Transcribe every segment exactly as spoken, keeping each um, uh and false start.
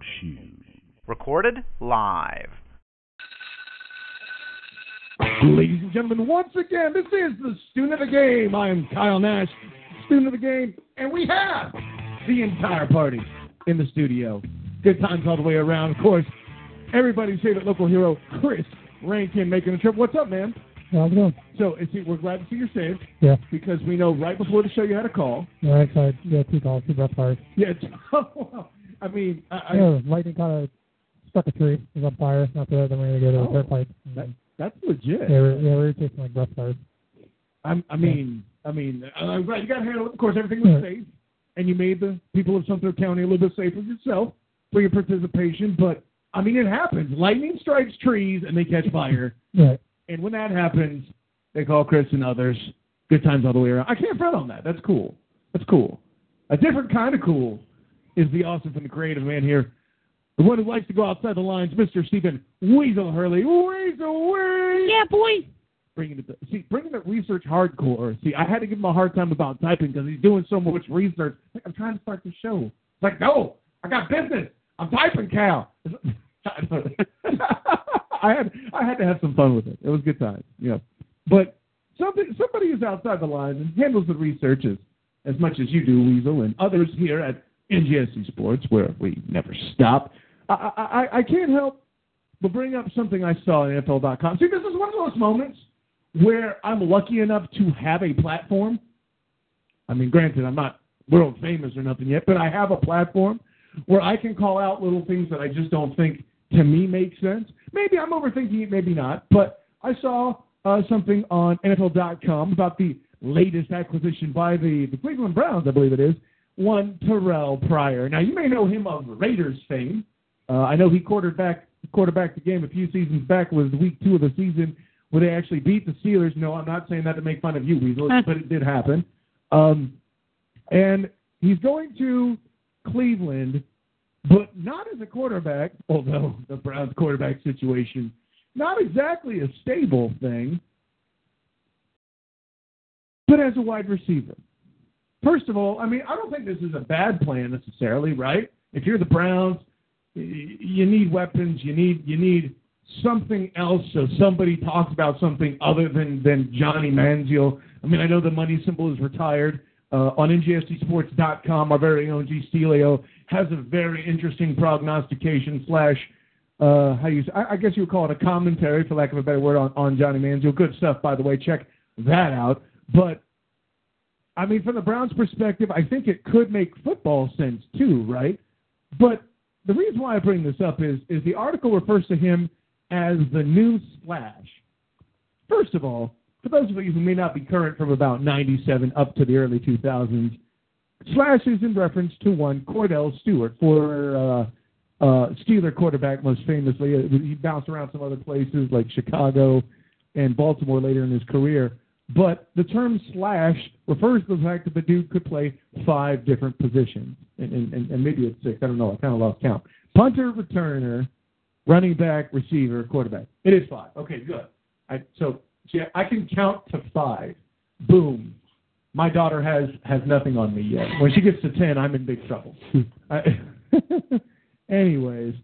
Shoes. Recorded live. Ladies and gentlemen, once again, this is the Student of the Game. I am Kyle Nash, Student of the Game, and we have the entire party in the studio. Good times all the way around. Of course, everybody's favorite local hero, Chris Rankin, making the trip. What's up, man? How's it going? So, it's, we're glad to see you're safe. Yeah. Because we know right before the show you had a call. Yeah, actually, yeah, two calls, two breath fires. Yeah. I mean, I, I, yeah, lightning kind of struck a tree. It was on fire. After that, then we were going to go to oh, the dirt pipe. That, that's legit. Yeah, we're, yeah, we were taking like breath fires. I, I mean, yeah. I mean, uh, right, you got to handle it. Of course, everything was yeah. safe. And you made the people of Sumter County a little bit safer yourself for your participation. But, I mean, it happens. Lightning strikes trees and they catch fire. Right. And when that happens, they call Chris and others. Good times all the way around. I can't front on that. That's cool. That's cool. A different kind of cool is the awesome and the creative man here. The one who likes to go outside the lines, Mister Stephen Weasel Hurley. Weasel, Weasel. Yeah, boy. Bringing it, see, bringing the research hardcore. See, I had to give him a hard time about typing because he's doing so much research. Like, I'm trying to start the show. It's like, no, I got business. I'm typing, Cal. I had I had to have some fun with it. It was good times, you know. But something somebody who's outside the lines and handles the research as, as much as you do, Weasel, and others here at N G S C Sports, where we never stop. I, I, I can't help but bring up something I saw on N F L dot com. See, this is one of those moments where I'm lucky enough to have a platform. I mean, granted, I'm not world famous or nothing yet, but I have a platform where I can call out little things that I just don't think, to me, make sense. Maybe I'm overthinking it, maybe not, but I saw uh, something on N F L dot com about the latest acquisition by the, the Cleveland Browns, I believe it is, one Terrell Pryor. Now, you may know him of Raiders fame. Uh, I know he quarterback quarterbacked the game a few seasons back. It was week two of the season where they actually beat the Steelers. No, I'm not saying that to make fun of you, Weasel, but it did happen. Um, and he's going to Cleveland, but not as a quarterback, although the Browns quarterback situation, not exactly a stable thing, but as a wide receiver. First of all, I mean, I don't think this is a bad plan necessarily, right? If you're the Browns, you need weapons, you need you need something else, so somebody talks about something other than, than Johnny Manziel. I mean, I know the money symbol is retired. Uh, on N G S C Sports dot com, our very own G. Stelio has a very interesting prognostication slash, uh, how you I, I guess you would call it a commentary, for lack of a better word, on, on Johnny Manziel. Good stuff, by the way. Check that out. But, I mean, from the Browns' perspective, I think it could make football sense too, right? But the reason why I bring this up is, is the article refers to him as the new Slash. First of all, for those of you who may not be current from about ninety-seven up to the early two thousands, Slash is in reference to one Cordell Stewart, for uh, uh, Steeler quarterback most famously. He bounced around some other places like Chicago and Baltimore later in his career. But the term Slash refers to the fact that the dude could play five different positions. And, and, and maybe it's six. I don't know. I kind of lost count. Punter, returner, running back, receiver, quarterback. It is five. Okay, good. I, so see, I can count to five. Boom. My daughter has, has nothing on me yet. When she gets to ten, I'm in big trouble. I, anyways.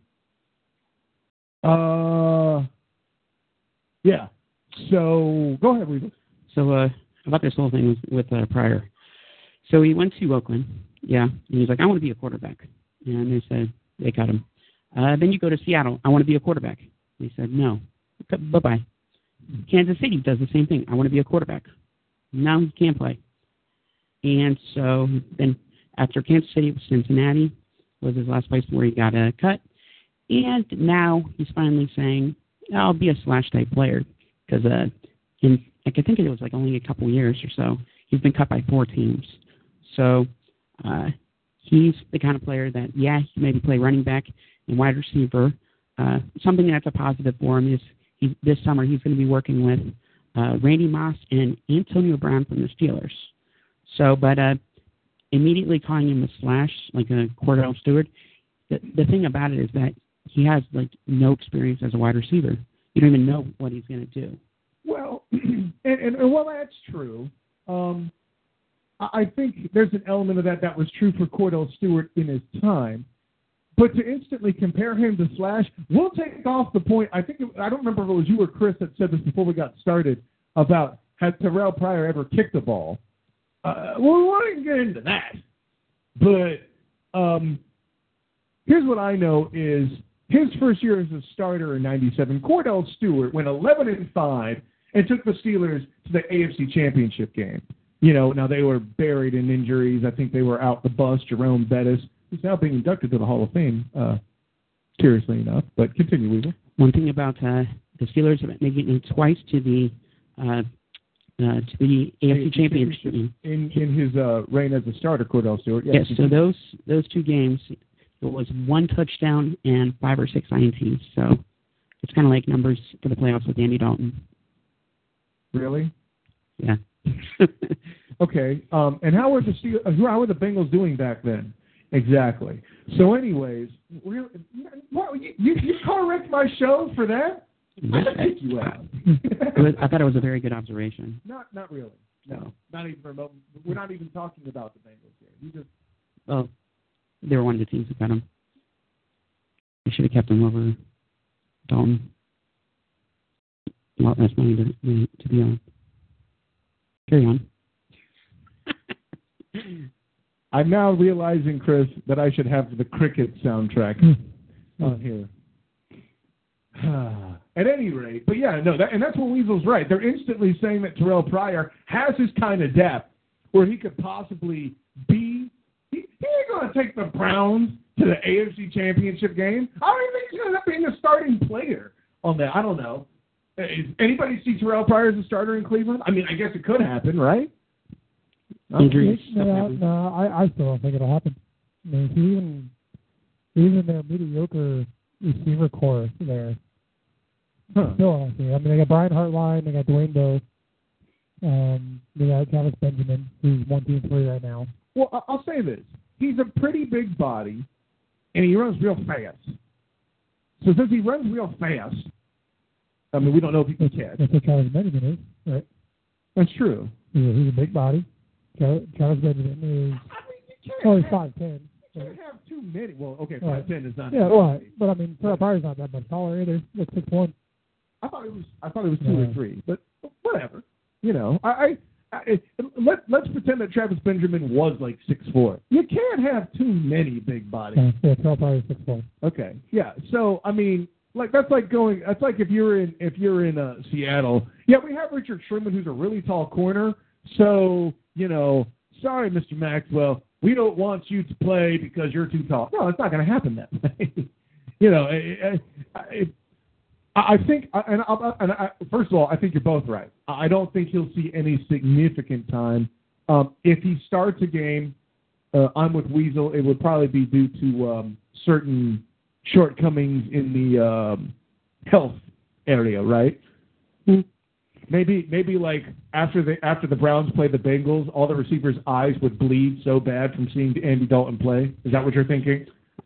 Uh, yeah. So go ahead, Weaver. So uh, about this whole thing with, with uh, Pryor. So he went to Oakland, yeah, and he's like, I want to be a quarterback. And they said, they got him. Uh, then you go to Seattle, I want to be a quarterback. They said, no, bye-bye. Kansas City does the same thing. I want to be a quarterback. Now he can't play. And so then after Kansas City, it was Cincinnati was his last place where he got a cut. And now he's finally saying, I'll be a slash-type player because uh, in Like I think it was like only a couple years or so. He's been cut by four teams. So uh, he's the kind of player that, yeah, he maybe play running back and wide receiver. Uh, something that's a positive for him is he, this summer he's going to be working with uh, Randy Moss and Antonio Brown from the Steelers. So, but uh, immediately calling him a slash, like a Cordell Stewart, the, the thing about it is that he has like no experience as a wide receiver. You don't even know what he's going to do. Well, and, and, and while that's true, um, I think there's an element of that that was true for Cordell Stewart in his time. but to instantly compare him to Slash, we'll take off the point. I think it, I don't remember if it was you or Chris that said this before we got started about had Terrell Pryor ever kicked the ball. Uh, well, we won't even get into that. But um, here's what I know is his first year as a starter in ninety-seven, Cordell Stewart went eleven and five and took the Steelers to the A F C Championship game. You know, now they were buried in injuries. I think they were out the bus. Jerome Bettis, who's now being inducted to the Hall of Fame, uh, curiously enough. But continue, Weaver. One thing about uh, the Steelers making it twice to the uh, uh, to the A F C Championship game. In in his uh, reign as a starter, Cordell Stewart. Yes, yes, so those those two games, it was one touchdown and five or six I N Ts. So it's kind of like numbers for the playoffs with Andy Dalton. Really? Yeah. Okay. Um, and how were the Steel- how were the Bengals doing back then? Exactly. So, anyways, really, what, you, you you correct my show for that? I should take you out. was, I thought it was a very good observation. Not not really. No, not even remote. We're not even talking about the Bengals here. You just oh, they were one of the teams that got him. They should have kept him over Dalton. A lot less money to, to be on. Carry on. I'm now realizing, Chris, that I should have the cricket soundtrack on here. At any rate, but yeah, no, that, and that's what Weasel's right. They're instantly saying that Terrell Pryor has his kind of depth where he could possibly be. He, he ain't going to take the Browns to the A F C Championship game. I don't even think he's going to end up being a starting player on that. I don't know. Is anybody see Terrell Pryor as a starter in Cleveland? I mean, I guess it could happen, right? Injuries. No, no, I, I still don't think it'll happen. I mean, even even their mediocre receiver core there. Huh. Still, I think. I mean, they got Brian Hartline, they got Dwayne Bowe, um, they got Travis Benjamin, who's one, two, and three right now. Well, I'll say this: he's a pretty big body, and he runs real fast. So since he runs real fast, I mean, we don't know if he can catch. That's what Travis Benjamin is, right? That's true. He's a, he's a big body. Travis Benjamin is I mean, you can't only have, five ten. you can't have too many. Well, okay, Right. five ten is not. Yeah, right. But I mean, Terrell Pryor's not that much taller either. Like six one. I thought it was. I thought it was two No. or three, but whatever. You know, I, I, I let let's pretend that Travis Benjamin was like six four. You can't have too many big bodies. Yeah, yeah Terrell Pryor's six four. Okay, yeah. So I mean, like that's like going. That's like if you're in if you're in uh, Seattle. Yeah, we have Richard Sherman, who's a really tall corner. So you know, sorry, Mister Maxwell, we don't want you to play because you're too tall. No, it's not going to happen that way. you know, I, I, I think, and, I, and I, first of all, I think you're both right. I don't think he'll see any significant time. Um, if he starts a game, uh, I'm with Weasel. It would probably be due to um, certain shortcomings in the um, health area, right? Mm-hmm. Maybe, maybe like after the after the Browns play the Bengals, all the receivers' eyes would bleed so bad from seeing Andy Dalton play. Is that what you're thinking?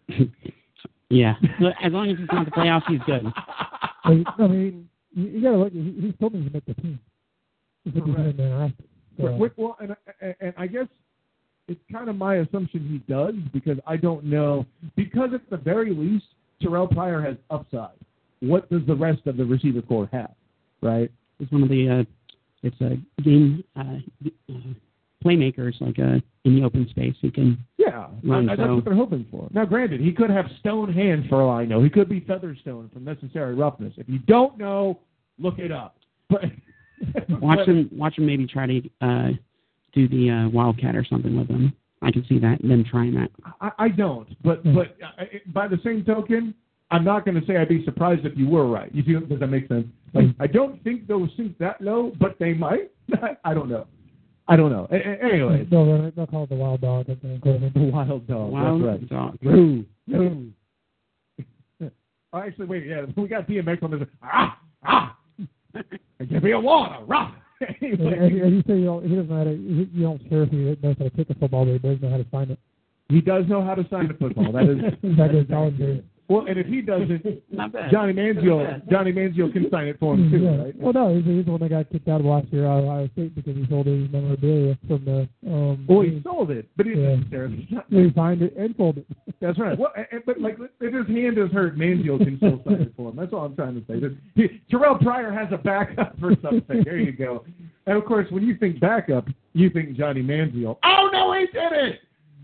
Yeah. As long as it's not the playoffs, he's good. I mean, you, you got to look. He, he still needs to make the team. He's Correct. So. Well, well, and, and I guess it's kind of my assumption he does because I don't know. Because at the very least, Terrell Pryor has upside. What does the rest of the receiver core have, right? It's one of the uh, it's a game uh, uh, playmakers like uh, in the open space who can yeah run. I, so. That's what they're hoping for. Now, granted, he could have stone hands for all I know. He could be Featherstone from Necessary Roughness. If you don't know, look it up. But watch but, him watch him maybe try to uh, do the uh, Wildcat or something with him. I can see that them trying that. I, I don't. But but uh, by the same token, I'm not going to say I'd be surprised if you were right. You see, does that make sense? Like, I don't think they'll sink that low, but they might. I don't know. I don't know. A- a- anyway. They'll, they'll call it the Wild Dog. The Wild Dog. Wild That's right. Dog. Roo. Roo. Oh, actually, wait. Yeah, we got D M X on this. Ah! Ah! Give me a water. Rah! Anyway. As, as you say, you don't, he doesn't know how to, you don't care if he knows how to kick a football, but he does know how to sign it. He does know how to sign a football. That is, that that is is accurate. Well, and if he doesn't, Not bad. Johnny Manziel, Johnny Manziel can sign it for him too, yeah. right? Well, no, he's, he's the one that got kicked out of last year at Ohio State because he sold his memorabilia from the. Um, Well, he team. sold it, but he didn't Yeah. necessarily. He signed it and sold it. That's right. Well, and, but like, if his hand is hurt, Manziel can still sign it for him. That's all I'm trying to say. He, Terrell Pryor has a backup for something. There you go. And of course, when you think backup, you think Johnny Manziel. Oh no, he did it!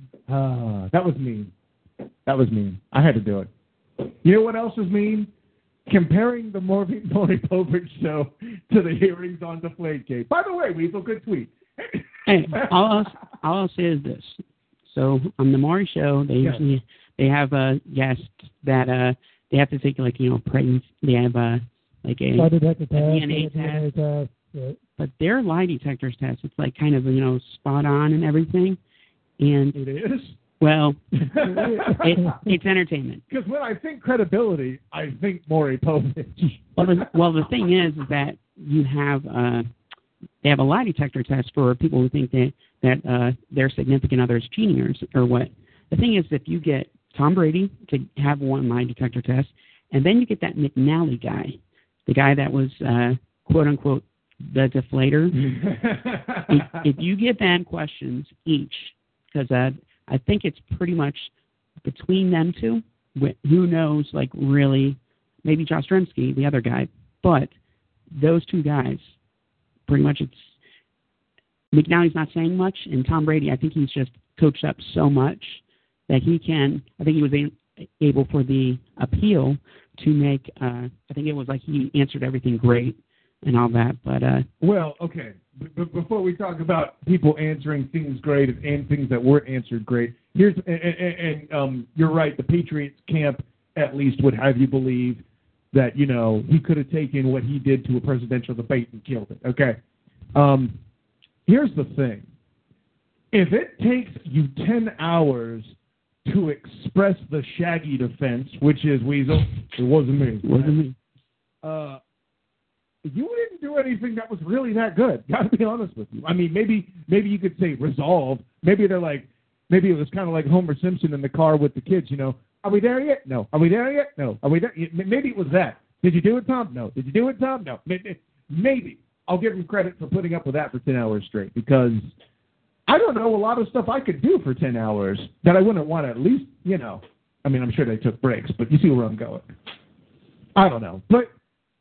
Ah, that was mean. That was mean. I had to do it. You know what else is mean? Comparing the Maury, Maury Povich show to the hearings on Deflategate. By the way, Weasel, good tweet. Hey, all I'll, all I'll say is this. So on the Maury show, they Yes. usually they have a guest that uh they have to take like you know pregnancy. They have uh like a, Lie detector a test, D N A D N A test, test. Yeah. but their lie detectors test it's like kind of you know spot on and everything. And It is? well, it, it's entertainment. Because when I think credibility, I think Maury Povich. Well, the, well, the thing is, is that you have uh, they have a lie detector test for people who think that that uh, their significant other is cheating or, or what. The thing is, if you get Tom Brady to have one lie detector test, and then you get that McNally guy, the guy that was uh, quote unquote the deflator. if, if you get bad questions each, because uh, I think it's pretty much between them two. Who knows, like, really, maybe Josh Dremsky, the other guy, but those two guys, pretty much it's, McNally's not saying much, and Tom Brady, I think he's just coached up so much that he can, I think he was a, able for the appeal to make, uh, I think it was like he answered everything great and all that, but... Uh, well, okay. B- before we talk about people answering things great and things that weren't answered great, here's and, and, and um, you're right. The Patriots camp at least would have you believe that you know he could have taken what he did to a presidential debate and killed it. Okay. Um, here's the thing: if it takes you ten hours to express the Shaggy defense, which is Weasel, it wasn't me. it wasn't me. Uh, you didn't do anything that was really that good. Got to be honest with you. I mean, maybe maybe you could say resolved. Maybe they're like, maybe it was kind of like Homer Simpson in the car with the kids. You know, are we there yet? No. Are we there yet? No. Are we there? Maybe it was that. Did you do it, Tom? No. Did you do it, Tom? No. Maybe I'll give him credit for putting up with that for ten hours straight because I don't know a lot of stuff I could do for ten hours that I wouldn't want to at least, you know. I mean, I'm sure they took breaks, but you see where I'm going. I don't know, but.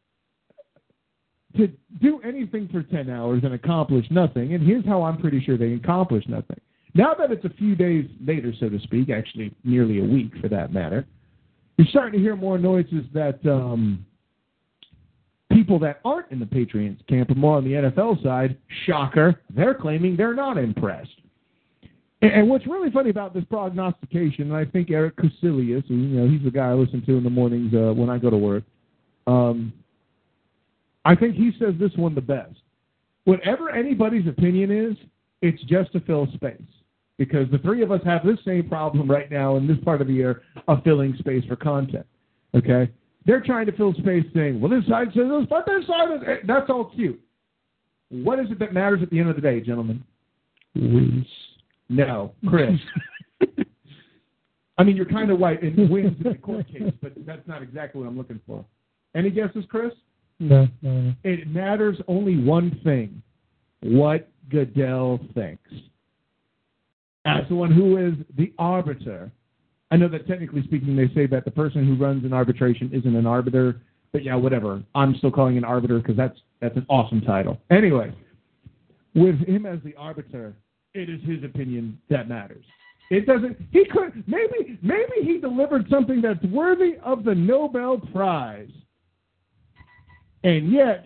To do anything for ten hours and accomplish nothing, and here's how I'm pretty sure they accomplished nothing. Now that it's a few days later, so to speak, actually nearly a week for that matter, you're starting to hear more noises that um, people that aren't in the Patriots camp, but more on the N F L side, shocker, they're claiming they're not impressed. And, and what's really funny about this prognostication, and I think Eric Kusilius, who, you know, he's the guy I listen to in the mornings uh, when I go to work, um, I think he says this one the best. Whatever anybody's opinion is, it's just to fill space. Because the three of us have this same problem right now in this part of the year of filling space for content. Okay? They're trying to fill space saying, well, this side says this, but this side is... That's all cute. What is it that matters at the end of the day, gentlemen? Wins. No. Chris. I mean, you're kind of right. It wins in the court case, but that's not exactly what I'm looking for. Any guesses, Chris? No, no, no. It matters only one thing: what Goodell thinks. As the one who is the arbiter, I know that technically speaking they say that the person who runs an arbitration isn't an arbiter, but yeah, whatever. I'm still calling an arbiter because that's that's an awesome title. Anyway, with him as the arbiter, it is his opinion that matters. It doesn't. He could maybe maybe he delivered something that's worthy of the Nobel Prize. And yet,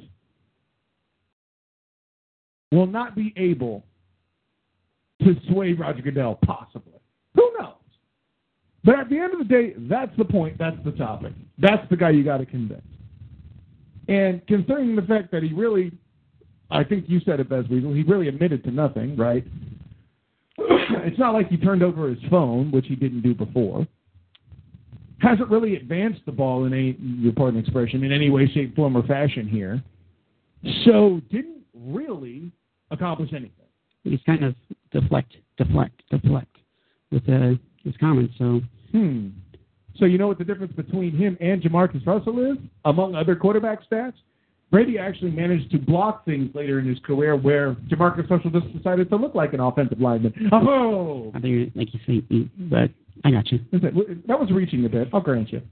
will not be able to sway Roger Goodell, possibly. Who knows? But at the end of the day, that's the point. That's the topic. That's the guy you got to convince. And considering the fact that he really, I think you said it best, Weasel, he really admitted to nothing, right? It's not like he turned over his phone, which he didn't do before. Hasn't really advanced the ball in any, your pardon expression, in any way, shape, form, or fashion here. So didn't really accomplish anything. He's kind of deflect, deflect, deflect with uh, his comments. So hmm. So you know what the difference between him and Jamarcus Russell is, among other quarterback stats? Brady actually managed to block things later in his career where Jamarcus Russell just decided to look like an offensive lineman. Oh! I think, like you say, but I got you. That was reaching a bit. I'll grant you.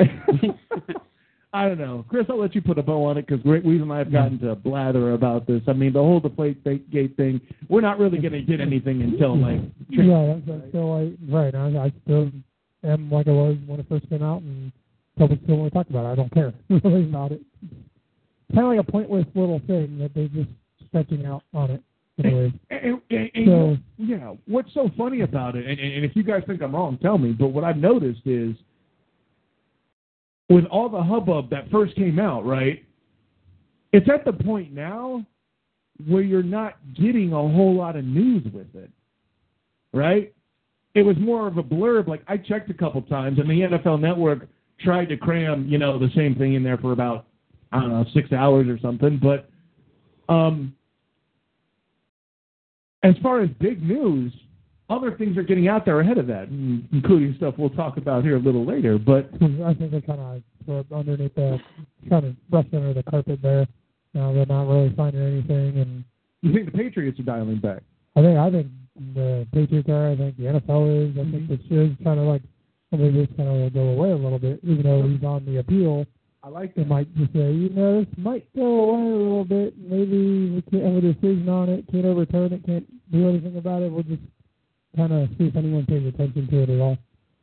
I don't know. Chris, I'll let you put a bow on it because Weez and I have gotten to blather about this. I mean, the whole Deflate Gate thing, we're not really going to get anything until, like... Yeah, that's still like, right. I, I still am like I was when it first came out, and people still want to talk about it. I don't care really about it. Kind of like a pointless little thing that they're just stretching out on it. Anyway. And, and, and, so, yeah, what's so funny about it, and, and if you guys think I'm wrong, tell me, but what I've noticed is with all the hubbub that first came out, right, it's at the point now where you're not getting a whole lot of news with it, right? It was more of a blurb. Like, I checked a couple times, and the N F L Network tried to cram, you know, the same thing in there for about, I don't know, six hours or something. But um, as far as big news, other things are getting out there ahead of that, including stuff we'll talk about here a little later. But I think they kind of swept underneath the, kind of brushed under the carpet there. Uh, they're not really finding anything. And you think the Patriots are dialing back? I think I think the Patriots are. I think the N F L is. I think the should kind of like, well, maybe this kind of go away a little bit, even though he's on the appeal. I like they might just say, you know, this might go away a little bit. Maybe we can't have a decision on it, can't overturn it, can't do anything about it. We'll just kind of see if anyone pays attention to it at all.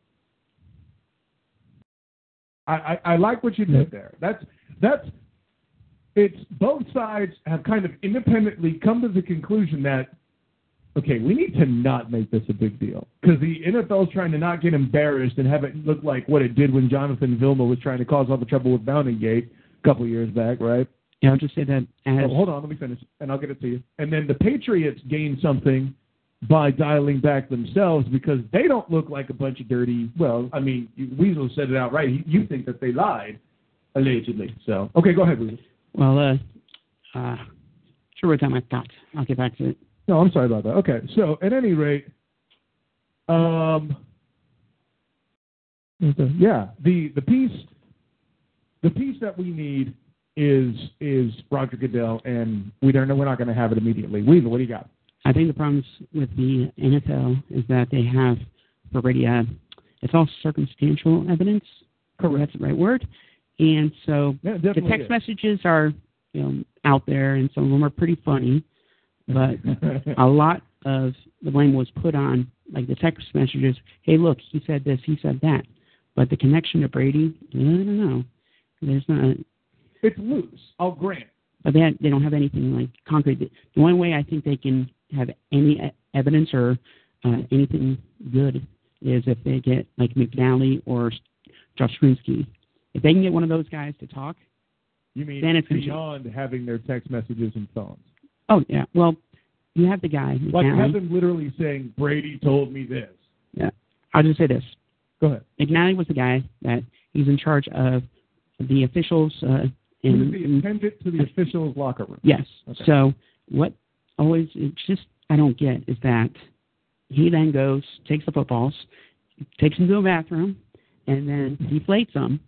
I, I, I like what you did there. That's that's it's both sides have kind of independently come to the conclusion that, okay, we need to not make this a big deal because the N F L is trying to not get embarrassed and have it look like what it did when Jonathan Vilma was trying to cause all the trouble with Bounty Gate a couple of years back, right? Yeah, I'll just say that as... Oh, hold on, let me finish, and I'll get it to you. And then the Patriots gained something by dialing back themselves because they don't look like a bunch of dirty, well, I mean, Weasel said it outright. You think that they lied, allegedly. So, okay, go ahead, Weasel. Well, uh, uh, sure wrote down my thoughts. I'll get back to it. No, I'm sorry about that. Okay, so at any rate, um, yeah, the the piece, the piece that we need is is Roger Goodell, and we don't know we're not going to have it immediately. Weasel, what do you got? I think the problems with the N F L is that they have already, uh, it's all circumstantial evidence. Correct. That's the right word. And so yeah, the text is. messages are, you know, out there, and some of them are pretty funny. But a lot of the blame was put on, like the text messages, hey, look, he said this, he said that. But the connection to Brady, I don't know. There's not. It's loose, I'll grant. But they, they don't have anything like concrete. The only way I think they can have any evidence or uh, anything good is if they get like McNally or Josh Strinsky. If they can get one of those guys to talk, you mean then it's beyond gonna... having their text messages and phones? Oh, yeah. Well, you have the guy. McNally. Like have them literally saying, Brady told me this. Yeah. I'll just say this. Go ahead. McNally was the guy that he's in charge of the officials. Uh, he was the attendant to the officials' locker room. Yes. Okay. So what always, it's just, I don't get is that he then goes, takes the footballs, takes them to a bathroom, and then deflates them.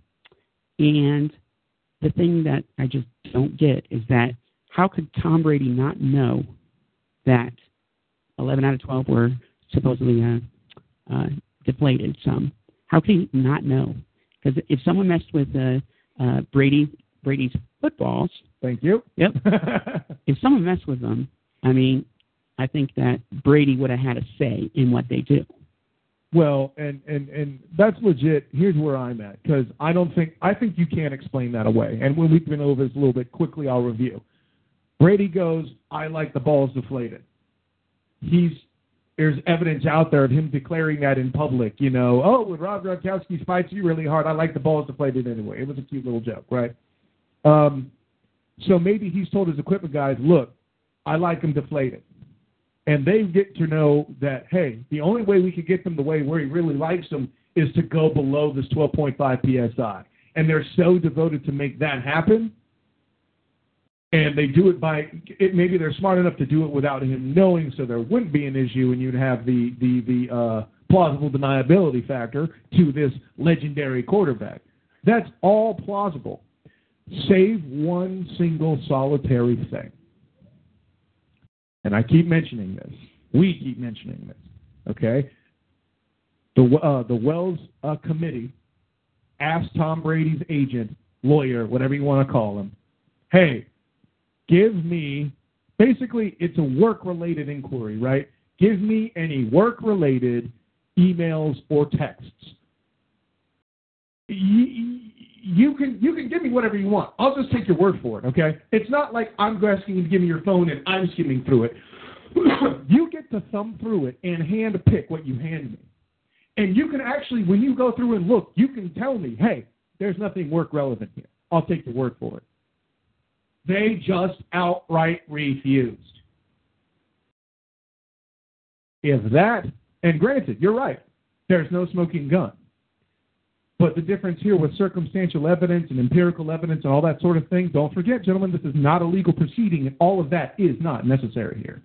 And the thing that I just don't get is that how could Tom Brady not know that eleven out of twelve were supposedly uh, uh, deflated some? How could he not know? Because if someone messed with uh, uh, Brady Brady's footballs... Thank you. Yep. If someone messed with them, I mean, I think that Brady would have had a say in what they do. Well, and, and, and that's legit. Here's where I'm at, because I don't think I think you can't explain that away. And when we've been over this a little bit, quickly I'll review. Brady goes, I like the balls deflated. He's there's evidence out there of him declaring that in public. You know, oh, when Rob Gronkowski fights you really hard, I like the balls deflated anyway. It was a cute little joke, right? Um, so maybe he's told his equipment guys, look, I like them deflated. And they get to know that, hey, the only way we could get them the way where he really likes them is to go below this twelve point five P S I. And they're so devoted to make that happen. And they do it by, it, maybe they're smart enough to do it without him knowing, so there wouldn't be an issue, and you'd have the the the uh, plausible deniability factor to this legendary quarterback. That's all plausible, save one single solitary thing. And I keep mentioning this. We keep mentioning this. Okay? The uh, the Wells uh, Committee asked Tom Brady's agent, lawyer, whatever you want to call him, hey, give me, basically it's a work-related inquiry, right? Give me any work-related emails or texts. You, you can you can give me whatever you want. I'll just take your word for it, okay? It's not like I'm asking you to give me your phone and I'm skimming through it. You get to thumb through it and hand pick what you hand me. And you can actually, when you go through and look, you can tell me, hey, there's nothing work relevant here. I'll take your word for it. They just outright refused. If that, and granted, you're right, there's no smoking gun. But the difference here with circumstantial evidence and empirical evidence and all that sort of thing, don't forget, gentlemen, this is not a legal proceeding, and all of that is not necessary here.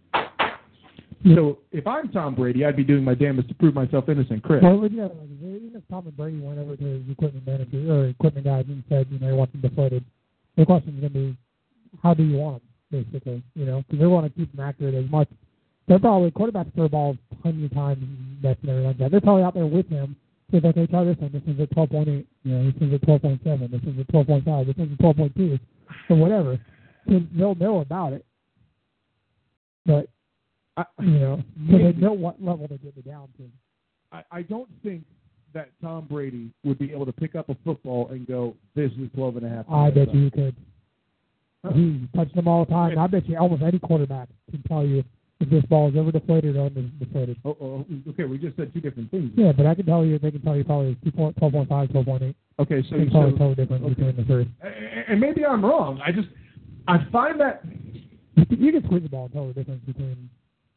So if I'm Tom Brady, I'd be doing my damnedest to prove myself innocent, Chris. Well, yeah, like, even if Tom Brady went over to his equipment manager or equipment guys and said, you know, he wants them deflated, the question is going to be, how do you want them, basically, you know, because they want to keep them accurate as much. They're probably, quarterbacks throw balls hundreds of times and everything like that. They're probably out there with him. So if okay, try this one, this one's at twelve point eight, you know, this one's at twelve point seven, this one's at twelve point five, this one's at twelve point two, or whatever. So they'll know about it. But, I, you know, so they know what level they're getting down to. I, I don't think that Tom Brady would be able to pick up a football and go, this is twelve and a half. I bet you he could. He touched them all the time. I bet you almost any quarterback can tell you if this ball is ever deflated or under-deflated. Oh, oh, okay, we just said two different things. Yeah, but I can tell you, they can tell you probably twelve point five, twelve point eight. Okay, so you so, tell the difference okay. between the three. And maybe I'm wrong. I just, I find that you can squeeze the ball and tell the difference between.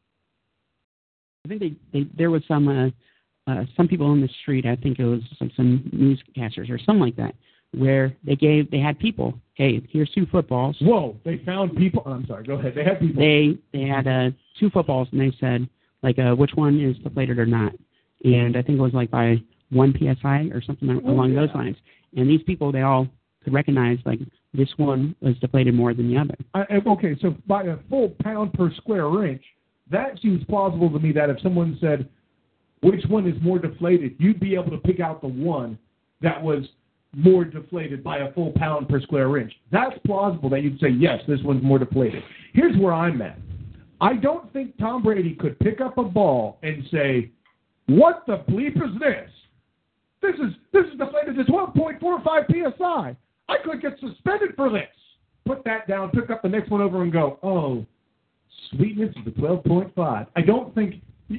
I think they, they there was some uh, uh, some people on the street. I think it was some, some newscasters or something like that, where they gave they had people. Hey, here's two footballs. Whoa! They found people. Oh, I'm sorry. Go ahead. They had people. They they had uh, two footballs, and they said like uh, which one is deflated or not. And I think it was like by one P S I or something oh, along yeah. those lines. And these people, they all could recognize like this one was deflated more than the other. I, okay, so by a full pound per square inch, that seems plausible to me. That if someone said which one is more deflated, you'd be able to pick out the one that was more deflated by a full pound per square inch. That's plausible that you'd say, yes, this one's more deflated. Here's where I'm at. I don't think Tom Brady could pick up a ball and say, what the bleep is this? This is this is deflated to twelve point four five P S I. I could get suspended for this. Put that down, pick up the next one over and go, oh, sweetness is the twelve point five. I don't think,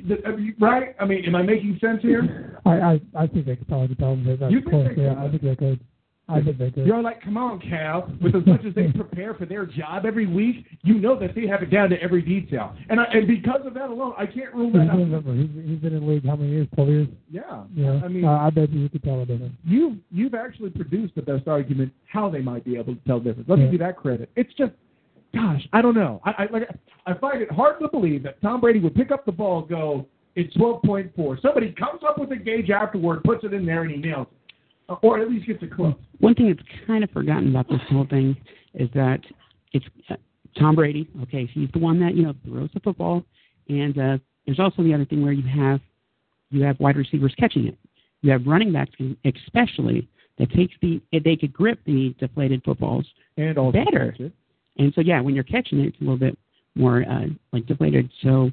right? I mean, am I making sense here? I I, I think they could probably tell them that that's you think close. they could? Yeah, I think they could. I think they could. You're like, come on, Cal. With as much as they prepare for their job every week, you know that they have it down to every detail. And I, and because of that alone, I can't rule that out. Remember, he's, he's been in the league how many years? twelve years? Yeah. Yeah. I mean, uh, I bet you you could tell the difference. You, you've actually produced the best argument how they might be able to tell the difference. Let yeah. me give you that credit. It's just, gosh, I don't know. I, I, like, I find it hard to believe that Tom Brady would pick up the ball and go, it's twelve point four. Somebody comes up with a gauge afterward, puts it in there, and he nails it. Or at least gets it close. One thing that's kind of forgotten about this whole thing is that it's uh, Tom Brady. Okay, he's the one that you know throws the football, and uh, there's also the other thing where you have you have wide receivers catching it. You have running backs, especially that takes the they could grip the deflated footballs and also better. catch it. And so yeah, when you're catching it, it's a little bit more uh, like deflated. So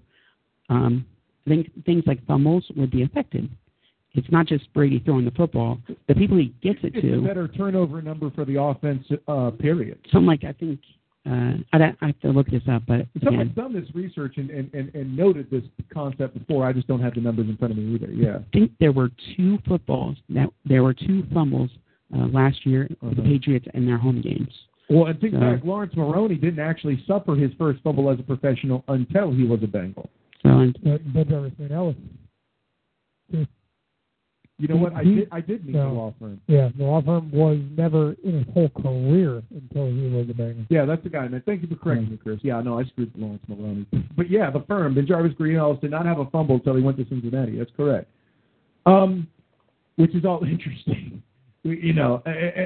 um, I think things like fumbles would be affected. It's not just Brady throwing the football. The people he gets it it's to. It's a better turnover number for the offense, uh, period. Something like, I think, uh, I, I have to look this up, but Someone's again, done this research and, and, and, and noted this concept before. I just don't have the numbers in front of me either, yeah. I think there were two footballs, that there were two fumbles uh, last year for uh-huh. the Patriots in their home games. Well, and think so, back, Lawrence Maroney didn't actually suffer his first fumble as a professional until he was a Bengal. So, and, But Benjamin Ellis. You know He- what? I he- did. I did meet no. the law firm. Yeah, the law firm was never in his whole career until he was a banger. Yeah, that's the guy, man. Thank you for correcting me, Chris. Yeah, no, I screwed Lawrence Maloney. But yeah, the firm, Ben Jarvis Greenhouse, did not have a fumble until he went to Cincinnati. That's correct. Um, which is all interesting. You know,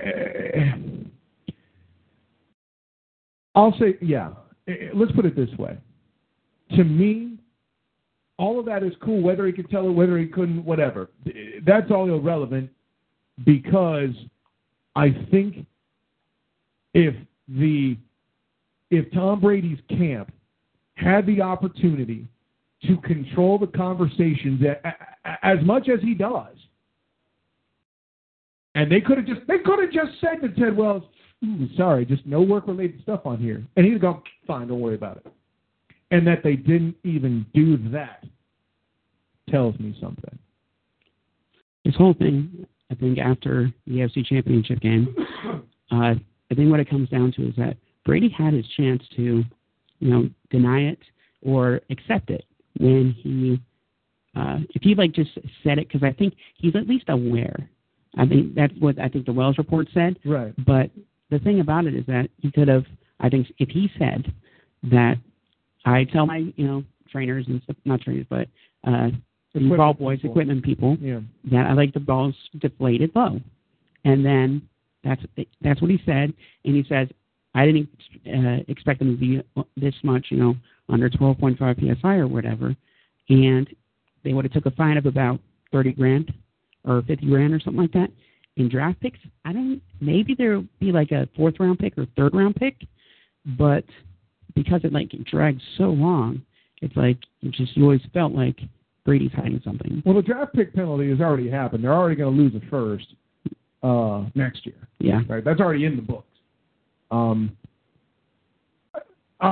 I'll say, yeah. Let's put it this way. To me, all of that is cool, whether he could tell it, whether he couldn't, whatever. That's all irrelevant because I think if the if Tom Brady's camp had the opportunity to control the conversations as much as he does, and they could have just they could have just said to Ted Wells, sorry, just no work-related stuff on here. And he'd have gone, fine, don't worry about it. And that they didn't even do that tells me something. This whole thing, I think, after the A F C Championship game, uh, I think what it comes down to is that Brady had his chance to, you know, deny it or accept it when he, uh, if he, like, just said it, because I think he's at least aware. I think that's what I think the Wells report said. Right. But the thing about it is that he could have, I think, if he said that I tell my, you know, trainers and stuff, not trainers, but uh, the ball boys, people. equipment people, yeah. that I like the balls deflated low. And then that's that's what he said. And he says, I didn't uh, expect them to be this much, you know, under twelve point five P S I or whatever. And they would have took a fine of about thirty grand or fifty grand or something like that. In draft picks, I don't, maybe there would be like a fourth round pick or third round pick, but because it like dragged so long, it's like, it just, you always felt like Brady's hiding something. Well, the draft pick penalty has already happened. They're already going to lose a first uh, next year. Yeah. Right. That's already in the books. Um, uh,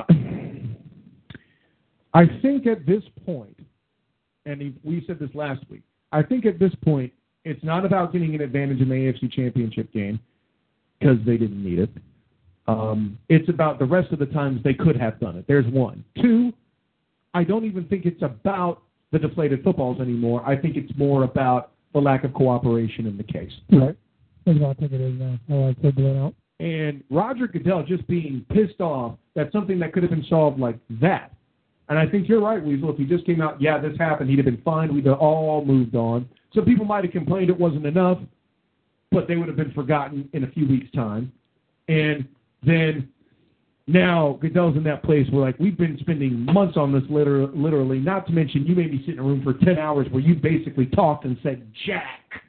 I think at this point, and we said this last week, I think at this point, it's not about getting an advantage in the A F C Championship game because they didn't need it. Um, it's about the rest of the times they could have done it. There's one. Two, I don't even think it's about the deflated footballs anymore. I think it's more about the lack of cooperation in the case. Right. That's what I think it is now. I like to blow it out. And Roger Goodell just being pissed off that something that could have been solved like that. And I think you're right, Weasel. If he just came out, yeah, this happened, he'd have been fine. We'd have all moved on. Some people might have complained it wasn't enough, but they would have been forgotten in a few weeks' time. And then now Goodell's in that place where, like, we've been spending months on this liter- literally, not to mention you made me sit in a room for ten hours where you basically talked and said, Jack.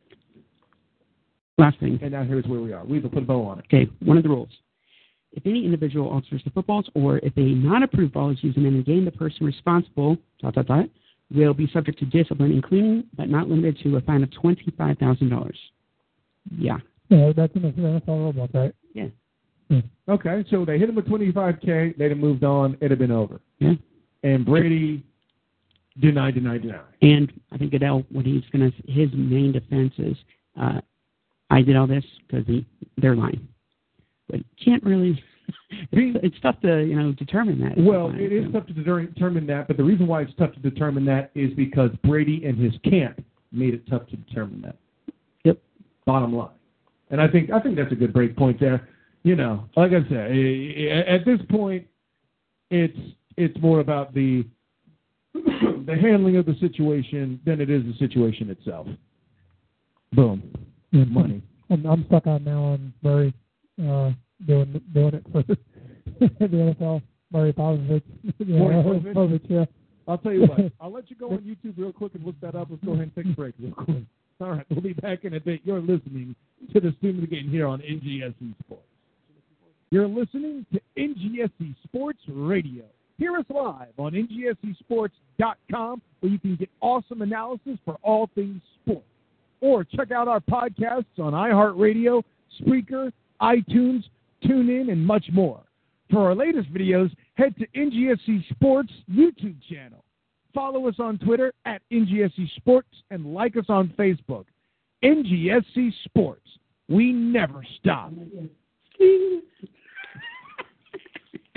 Last thing. And now here's where we are. Weasel, put a bow on it. Okay, one of the rules. If any individual alters the footballs or if a non-approved ball is used in a game, the person responsible, dot, dot, dot, will be subject to discipline, including but not limited to a fine of twenty-five thousand dollars. Yeah. Yeah, that's in the N F L rulebook, right? Yeah. yeah. Okay, so they hit him with twenty-five K, they'd have moved on, it'd have been over. Yeah. And Brady deny, deny, deny. And I think Goodell, what he's going to, his main defense is, uh, I did all this because they're lying. But you can't really, it's, it's tough to, you know, determine that. Well, it is tough to determine that, but the reason why it's tough to determine that is because Brady and his camp made it tough to determine that. Yep. Bottom line. And I think I think that's a good break point there. You know, like I said, at this point, it's it's more about the the handling of the situation than it is the situation itself. Boom. Yeah. Money. I'm, I'm stuck on now on Murray uh, doing doing it for the N F L. Murray Povich. Yeah, Murray Povich? Povich, yeah. I'll tell you what. I'll let you go on YouTube real quick and look that up. Let's go ahead and take a break real quick. All right, we'll be back in a bit. You're listening to the Student of the Game here on N G S E Sports. You're listening to N G S E Sports Radio. Hear us live on N G S E sports dot com, where you can get awesome analysis for all things sports. Or check out our podcasts on iHeartRadio, Spreaker, iTunes, TuneIn, and much more. For our latest videos, head to N G S E Sports YouTube channel. Follow us on Twitter at N G S E Sports and like us on Facebook. N G S E Sports. We never stop.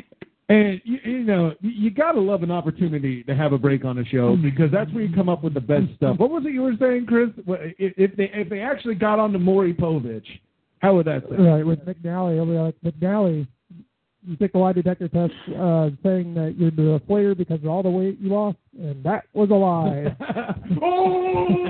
And, you, you know, you got to love an opportunity to have a break on a show because that's where you come up with the best stuff. What was it you were saying, Chris? If they if they actually got on to Maury Povich, how would that sound? Right, with McNally, it'll be like, McNally, you take a lie detector test uh, saying that you're the player because of all the weight you lost, and that was a lie. Oh!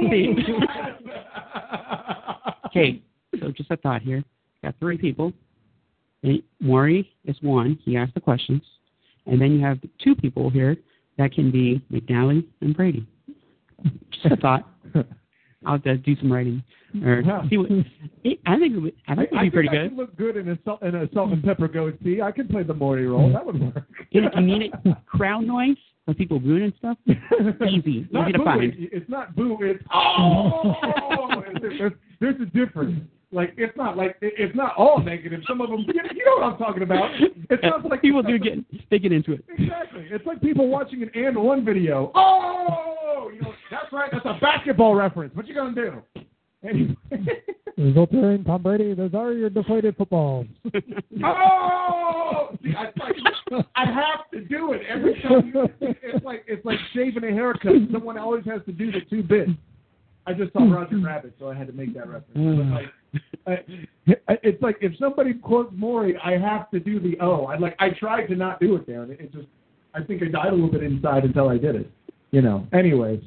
Okay, so just a thought here. Got three people. Maury is one. He asked the questions. And then you have two people here that can be McNally and Brady. Just a thought. I'll have to do some writing. Or see what, I think it would, I think it would be pretty I good. Could look good in a, salt, in a salt and pepper goatee. I could play the Maury role. That would work. And if you need it, crowd noise, with people booing and stuff, easy. Easy to find. It's not boo. It's oh! there's, there's a difference. Like, it's not like, it's not all negative. Some of them, you know what I'm talking about. It's not like people do get, they get into it. Exactly. It's like people watching an and one video. Oh, you know, that's right. That's a basketball reference. What you gonna do? Anyway. Result in Tom Brady. Those are your deflated footballs. Oh, see, I, like, I have to do it every time. You, it's like it's like shaving a haircut. Someone always has to do the two bits. I just saw Roger Rabbit, so I had to make that reference. But like, I, it's like if somebody quotes Maury, I have to do the oh. I like I tried to not do it there, and it, it just I think I died a little bit inside until I did it. You know. Anyways,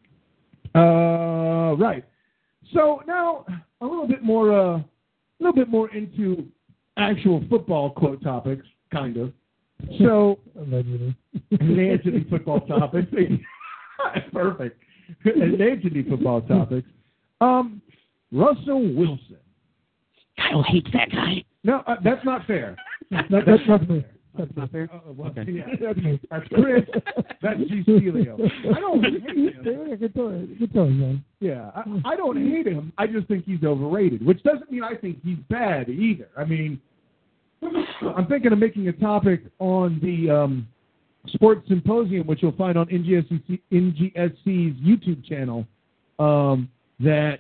uh, right. So now a little bit more, uh, a little bit more into actual football quote topics, kind of. So allegedly, allegedly football topics. Perfect. Allegedly football topics. Um, Russell Wilson. Kyle hates that guy. No, uh, that's not fair. That, that's not fair. That's not fair. Uh, well, Okay. Yeah, that's, that's Chris. That's G. Celio. I don't hate him. Good choice, good choice, man. Yeah, I, I don't hate him. I just think he's overrated, which doesn't mean I think he's bad either. I mean, I'm thinking of making a topic on the um, Sports Symposium, which you'll find on N G S C, N G S C's YouTube channel, um, that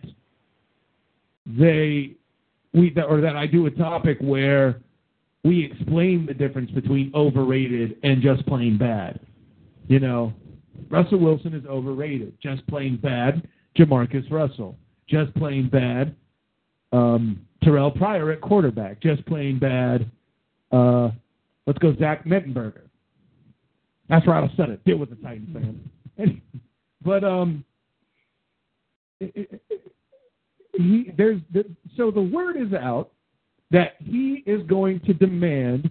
they we that, or that I do a topic where we explain the difference between overrated and just plain bad. You know, Russell Wilson is overrated, just plain bad. Jamarcus Russell, just plain bad. Um, Terrell Pryor at quarterback, just plain bad. Uh, let's go Zach Mettenberger. That's right, I said it. Deal with the Titans fan. But um, it, it, it, he there's the, so the word is out that he is going to demand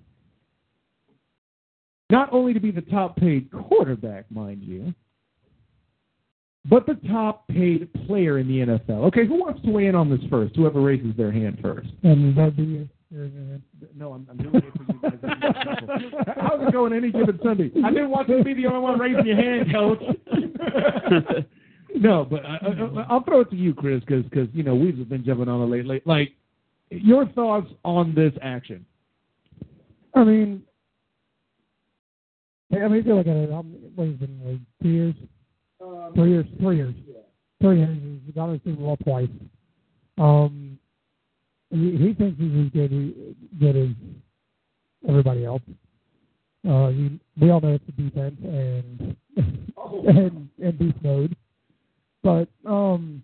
not only to be the top paid quarterback, mind you, but the top paid player in the N F L. Okay, who wants to weigh in on this first? Whoever raises their hand first. And that'd be you. No, I'm, I'm doing it for you guys. How's it going any given Sunday? I didn't want you to be the only one raising your hand, Coach. No, but I, I, I'll throw it to you, Chris, because, you know, we've been jumping on it lately. Like, your thoughts on this action? I mean, I mean, I feel like it. What has been like two years, um, three years, three years, yeah. three years. He's got to the Super Bowl twice. Um, he, he thinks he's as good, good as everybody else. Uh, he, we all know it's the defense and oh. and and beast mode, but um,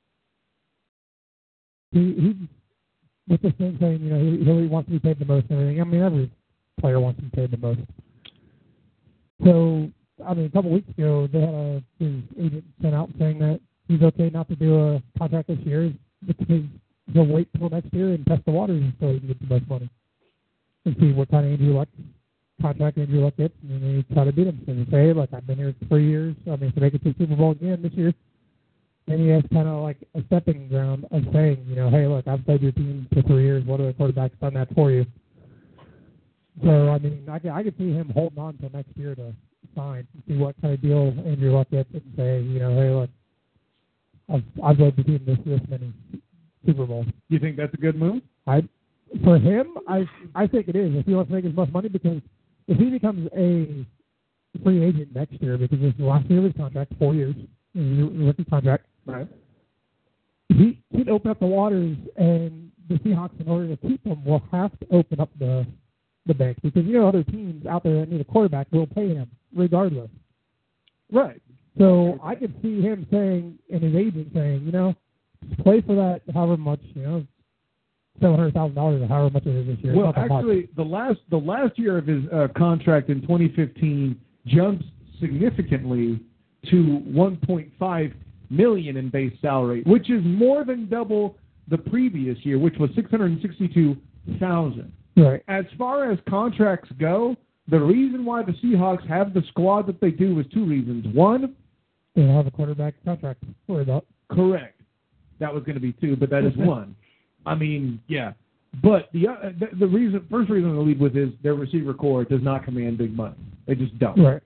he he. With this thing saying, you know, he, he wants to be paid the most and everything. I mean, every player wants to be paid the most. So, I mean, a couple weeks ago, they had a, his agent sent out saying that he's okay not to do a contract this year because he'll wait till next year and test the waters until he can get the most money and see what kind of Andrew Luck contract Andrew Luck gets, and then he try to beat him. So they say, look, I've been here for three years. I mean, if they get to the Super Bowl again this year, then he has kind of like a stepping ground of saying, you know, hey, look, I've played your team for three years. What other quarterback's done that for you? So, I mean, I can, I can see him holding on till next year to sign and see what kind of deal Andrew Luck gets and say, you know, hey, look, I've, I've led the team this, this many Super Bowls. You think that's a good move? I, for him, I I think it is. If he wants to make as much money, because if he becomes a free agent next year, because it's the last year of his contract, four years, rookie contract, right? He he'd open up the waters, and the Seahawks, in order to keep him, will have to open up the the bank because you know other teams out there that need a quarterback will pay him regardless. Right. So I could see him saying, and his agent saying, you know, just play for that however much, you know, seven hundred thousand dollars or however much it is this year. Well, Not that actually, much. the last the last year of his uh, contract in twenty fifteen jumps significantly to one point five million dollars in base salary, which is more than double the previous year, which was six hundred sixty-two thousand dollars. Right. As far as contracts go, the reason why the Seahawks have the squad that they do is two reasons. One, They don't have a quarterback contract to worry about. correct. That was going to be two, but that is one. I mean, yeah. But the, uh, the the reason, first reason to lead with is their receiver core does not command big money. They just don't. Right.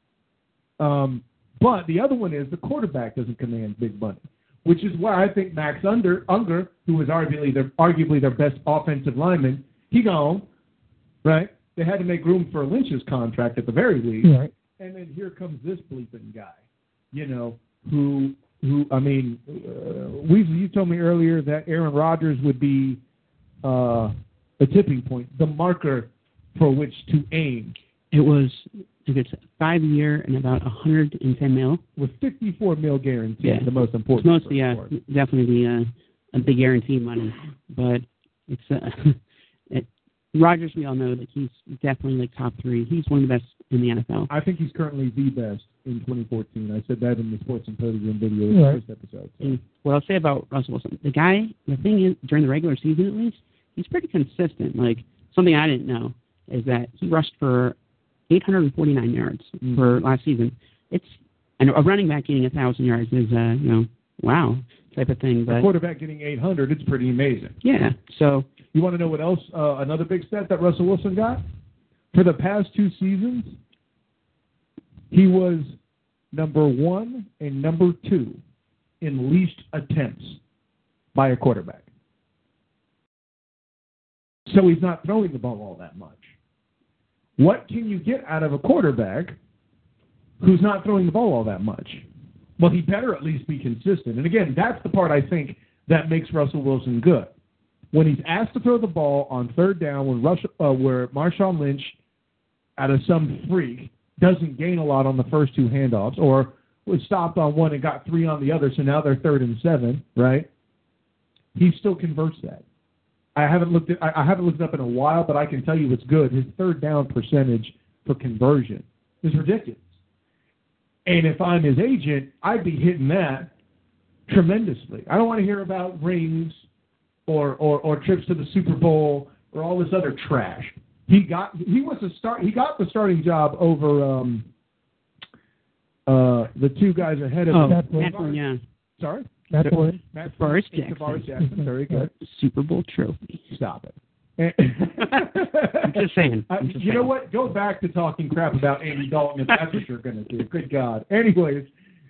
Um, but the other one is the quarterback doesn't command big money, which is why I think Max Under, Unger, who was arguably their, arguably their best offensive lineman, he gone, right? They had to make room for Lynch's contract at the very least. Right. And then here comes this bleeping guy, you know, who, who I mean, uh, we you told me earlier that Aaron Rodgers would be uh, a tipping point, the marker for which to aim. It was, I think it's five year and about one hundred ten mil. With fifty-four mil guaranteed, Yeah. the most It's important. mostly, uh, definitely the, uh, the guarantee money, but it's, uh, it, Rodgers, we all know that he's definitely like top three. He's one of the best in the N F L. I think he's currently the best in twenty fourteen. I said that in the Sports Symposium video in Right. the first episode. So. And what I'll say about Russell Wilson, the guy, the thing is, during the regular season at least, he's pretty consistent. Like, something I didn't know is that he rushed for eight hundred forty-nine yards Mm. for last season. It's, and a running back getting one thousand yards is, uh, you know, wow, type of thing. A But, quarterback getting eight hundred, it's pretty amazing. yeah, so, You want to know what else, uh, another big stat that Russell Wilson got? For the past two seasons, he was number one and number two in least attempts by a quarterback. So he's not throwing the ball all that much. What can you get out of a quarterback who's not throwing the ball all that much? Well, he better at least be consistent. And again, that's the part I think that makes Russell Wilson good. When he's asked to throw the ball on third down, when Rush, uh, where Marshawn Lynch, out of some freak, doesn't gain a lot on the first two handoffs, or was stopped on one and got three on the other, so now they're third and seven, right? He still converts that. I haven't looked at, I haven't looked it up in a while, but I can tell you it's good. His third down percentage for conversion is ridiculous. And if I'm his agent, I'd be hitting that tremendously. I don't want to hear about rings or, or, or trips to the Super Bowl or all this other trash. He got he was a start. He got the starting job over um, uh, the two guys ahead of oh, him. Matt Matt Flynn, yeah. Sorry, That's what. Matt Forrest Flynn, Jackson. Forrest Jackson. Very good. Super Bowl trophy. Stop it. I'm just saying. I'm I, just you saying. know what? Go back to talking crap about Andy Dalton if that's what you're going to do. Good God. Anyways,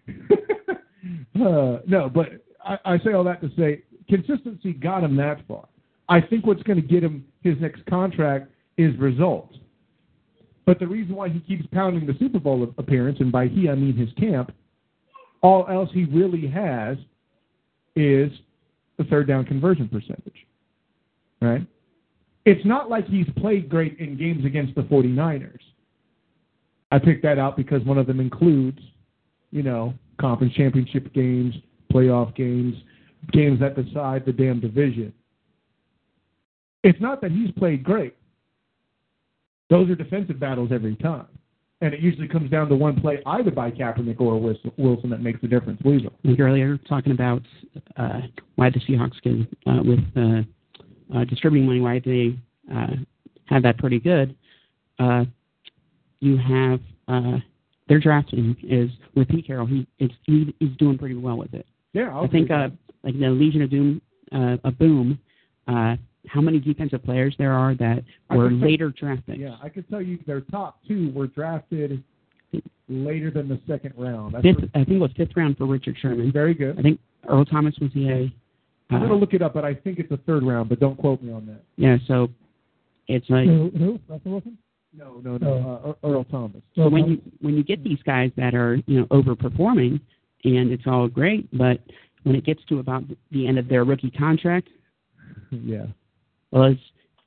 uh, no, but I, I say all that to say consistency got him that far. I think what's going to get him his next contract is results. But the reason why he keeps pounding the Super Bowl appearance, and by he I mean his camp, all else he really has is the third down conversion percentage. Right? It's not like he's played great in games against the 49ers. I picked that out because one of them includes, you know, conference championship games, playoff games, games that decide the damn division. It's not that he's played great. Those are defensive battles every time. And it usually comes down to one play either by Kaepernick or Wilson that makes the difference. Weasel. Like earlier, talking about uh, why the Seahawks can, uh, with uh, uh, distributing money, why they uh, have that pretty good. Uh, you have uh, their drafting is with Pete Carroll. He it's he, he's doing pretty well with it. Yeah, I'll I think uh, like the Legion of Doom, uh, a boom. Uh, how many defensive players there are that were later drafted? Yeah, I could tell you their top two were drafted later than the second round. That's Fifth, I think it was fifth round for Richard Sherman. Very good. I think Earl Thomas was the A. I'm Uh, going to look it up, but I think it's the third round, but don't quote me on that. yeah, so it's like Who? who? Russell Wilson? No, no, no. Uh, Earl Thomas. so when you when you get these guys that are you know overperforming and it's all great, but when it gets to about the end of their rookie contract, Yeah. well, it's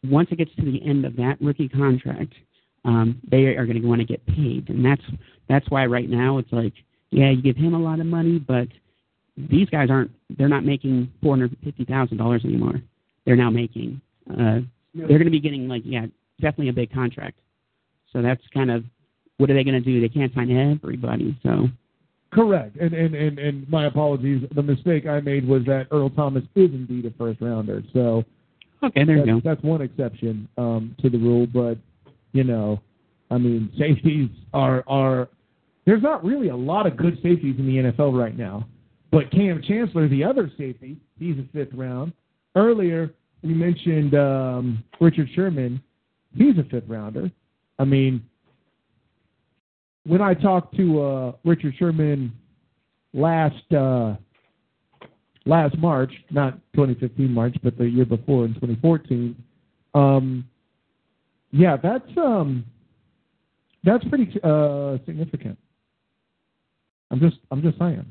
once it gets to the end of that rookie contract, um, they are going to want to get paid, and that's that's why right now it's like, yeah, you give him a lot of money, but these guys aren't. They're not making four hundred fifty thousand dollars anymore. They're now making. Uh, they're going to be getting like yeah, definitely a big contract. So that's kind of what are they going to do? They can't sign everybody. So correct. And, and and and my apologies. The mistake I made was that Earl Thomas is indeed a first rounder. So okay, there you go. That's one exception um, to the rule, but you know, I mean, safeties are are. There's not really a lot of good safeties in the N F L right now. But Cam Chancellor, the other safety, he's a fifth round. Earlier, we mentioned um, Richard Sherman. He's a fifth rounder. I mean, when I talked to uh, Richard Sherman last uh, last March, not twenty fifteen March, but the year before in twenty fourteen, um, yeah, that's um, that's pretty uh, significant. I'm just I'm just saying.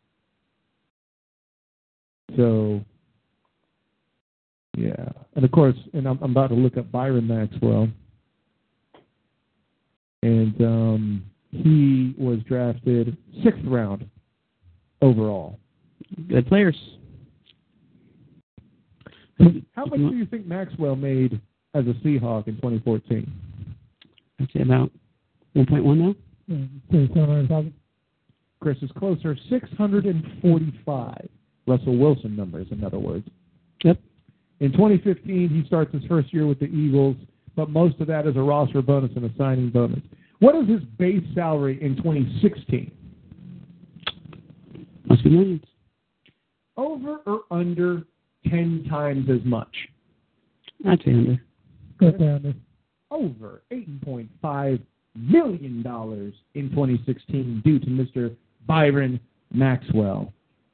So, yeah. And, of course, and I'm, I'm about to look up Byron Maxwell. And um, he was drafted sixth round overall. Good players. How much do you think Maxwell made as a Seahawk in twenty fourteen? I'd say about one point one now. Yeah, Chris is closer, six hundred forty-five. Russell Wilson numbers, in other words. Yep. In twenty fifteen, he starts his first year with the Eagles, but most of that is a roster bonus and a signing bonus. What is his base salary in twenty sixteen? Must be millions. Over or under ten times as much? I'd say under. Good under. Over eight point five million dollars in twenty sixteen due to Mister Byron Maxwell.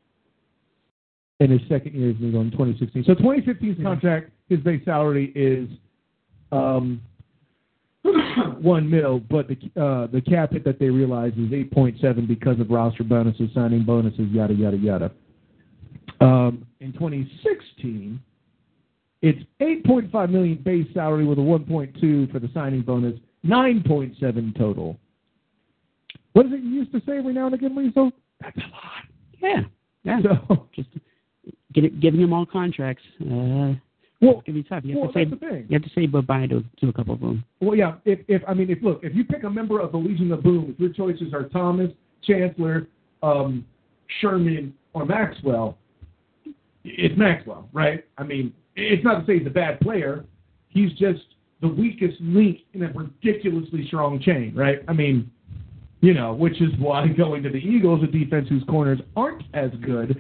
In his second year as legal in twenty sixteen. So twenty fifteen's contract, his base salary is um, one mil, but the uh, the cap hit that they realize is eight point seven because of roster bonuses, signing bonuses, yada yada yada. Um, in twenty sixteen, it's eight point five million base salary with a one point two for the signing bonus, nine point seven total. What is it you used to say every now and again, Lisa? That's a lot. Yeah, yeah. So just get it, giving them all contracts. Uh, well, it's gonna be tough. You well, have to that's say the thing. you have to say goodbye to to a couple of them. Well, yeah. If, if I mean, if look, if you pick a member of the Legion of Boom, if your choices are Thomas, Chancellor, um, Sherman, or Maxwell, it's Maxwell, right? I mean, it's not to say he's a bad player. He's just the weakest link in a ridiculously strong chain, right? I mean, you know, which is why going to the Eagles, a defense whose corners aren't as good,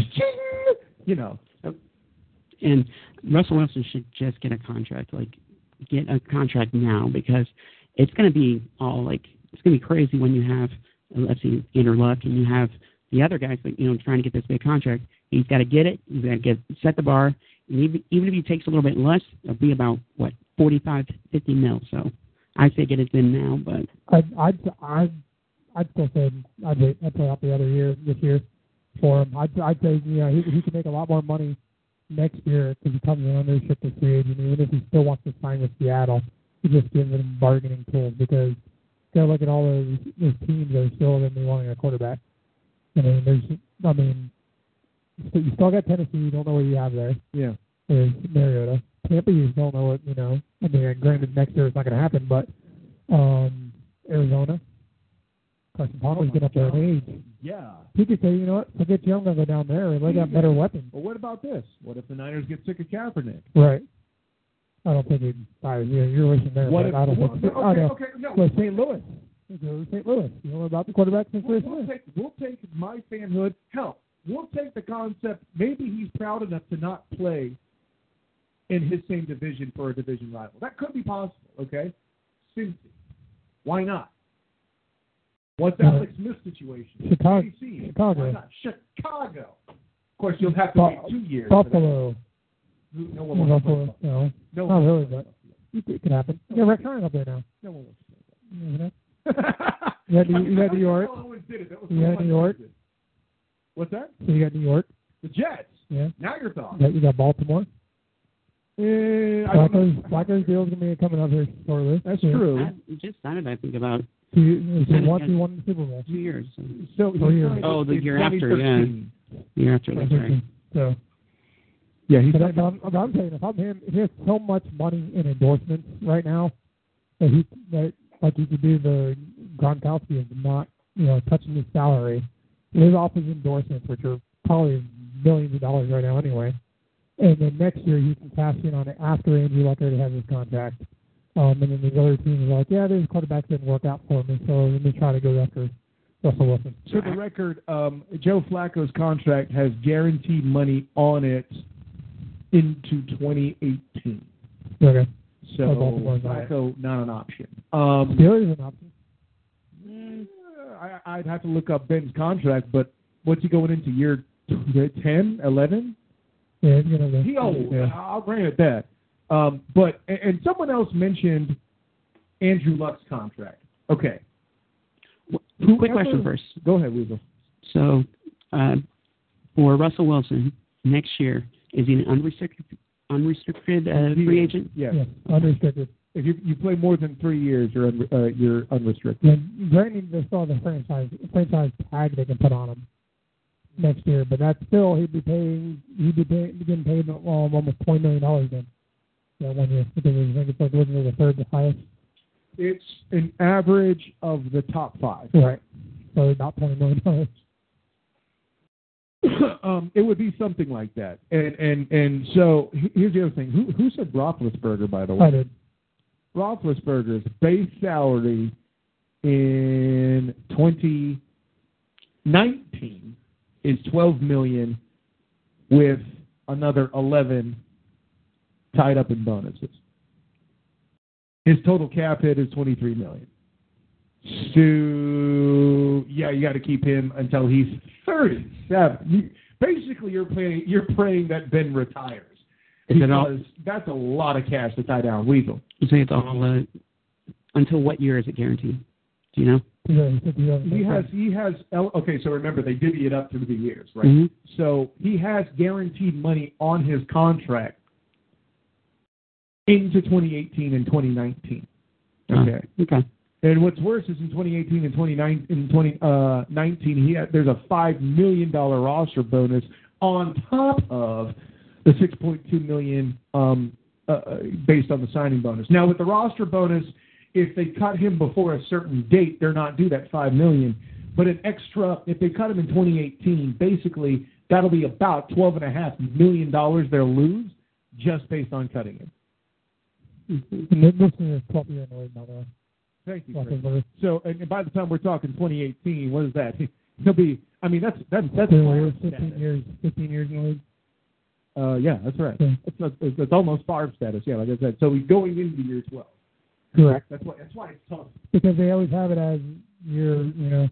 you know. And Russell Wilson should just get a contract, like get a contract now, because it's going to be all like it's going to be crazy when you have, let's see, Andrew Luck, and you have the other guys, like, you know, trying to get this big contract. He's got to get it. He's got to get set the bar. And even, even if he takes a little bit less, it'll be about what forty-five, fifty mil. So I say get it in now, but I'd I'd I'd, I'd still say I'd wait. I'd play out the other year this year for him. I'd I'd say you know he he could make a lot more money next year because he comes in under restricted free agent. Even if he still wants to sign with Seattle, he just gives them bargaining tools because you gotta look at all those, those teams that are still going to be wanting a quarterback. I mean, there's I mean. You still got Tennessee. You don't know what you have there. Yeah. There's Mariota. Tampa, you don't know what, you know. I mean, granted, next year it's not going to happen, but um, Arizona. Carson Palmer's getting up there in age. Yeah. He could say, you know what, forget you, I'm going to go down there and they got better weapons. Well, what about this? What if the Niners get sick of Kaepernick? Right. I don't think he'd fire you. You're wishing there, What but if, I don't well, think okay, I don't. okay, no. Well, Saint Louis. Go to Saint Louis. You know about the quarterback since We'll, we'll, we'll, take, we'll take my fanhood. Hell, we'll take the concept. Maybe he's proud enough to not play in his same division for a division rival. That could be possible, okay? Cincy. Why not? What's the Uh, Alex Smith situation? Chicago. D C. Chicago. Why not? Chicago. Of course, you'll have to wait two years. Buffalo. No one wants to play Buffalo. Buffalo. No. No Not one really, wants to play but it could happen. Yeah, Rex Ryan up there now. No one wants to play You know? Buffalo. You had New- you had New York. You had New York. What's that? So you got New York. The Jets. Yeah. Now you're talking. You got, you got Baltimore. Eh, I don't Flacco's, know. Flacco's deal is going to be coming up here shortly. That's Yeah. true. I just signed it, I think, about He, he Yeah, won, yeah. he won the Super Bowl. two years. So. So he Oh, yeah. signed Oh, the in year after, yeah. twenty thirteen. The year after, that's right. So, Yeah, he's but, I, but, I'm, but I'm saying, if I'm him, he has so much money in endorsements right now that he, that, like he could do the Gronkowski of not, you know, touching his salary, live off his endorsements, which are probably millions of dollars right now anyway. And then next year you can cash in on it after Andrew Luck already has his contract. Um, and then the other teams are like, yeah, this quarterback didn't work out for me, so let me try to go after Russell Wilson. For the record, um, Joe Flacco's contract has guaranteed money on it into twenty eighteen. Okay. So Oh, Baltimore's not. Flacco, not an option. Um, Steelers an option. mm, I, I'd have to look up Ben's contract, but what's he going into, year ten, eleven? Yeah, you know, the, He old. yeah. I'll grant it that. Um, but and, and someone else mentioned Andrew Luck's contract. Okay. Who, quick question first. Go ahead, Weasel. So, uh, for Russell Wilson, next year, is he an unrestricted, unrestricted uh, free agent? Yes. Yes, unrestricted. If you you play more than three years, you're un, uh, you're unrestricted. And granted, they still have the franchise franchise tag they can put on him next year, but that's still he'd be paying he'd be paying, getting paid um, almost twenty million dollars then. Yeah, one year because I think it's like wasn't it the third highest. It's an average of the top five. Right. So about twenty million dollars. um, it would be something like that. And and and so here's the other thing. Who who said Roethlisberger, by the way? I did. Roethlisberger's base salary in twenty nineteen is twelve million, with another eleven tied up in bonuses. His total cap hit is twenty-three million. So yeah, you got to keep him until he's thirty-seven. You, basically, you're playing, you're praying that Ben retires, Is it all- because that's a lot of cash to tie down Weasel. You say it's all, uh, until what year is it guaranteed? Do you know? He has he has okay. So remember, they divvy it up through the years, right? Mm-hmm. So he has guaranteed money on his contract into twenty eighteen and twenty nineteen. Okay. Oh, okay. And what's worse is in twenty eighteen and twenty nineteen, he had, there's a five million dollar roster bonus on top of the six point two million um, uh, based on the signing bonus. Now, with the roster bonus, if they cut him before a certain date, they're not due that five million. But an extra, if they cut him in twenty eighteen, basically that'll be about twelve and a half million dollars they'll lose just based on cutting him. Mm-hmm. And this is a twelve year in the league, by the way. Thank you. Like Chris. over So, and by the time we're talking twenty eighteen, what is that? He'll be. I mean, that's that's that's fifteen farm years, fifteen status. years, fifteen years in the league. Uh, yeah, that's right. Yeah. It's, it's, it's almost farm status. Yeah, like I said. So he's going into year twelve. Correct. That's why. That's why it's tough. Because they always have it as your, you know,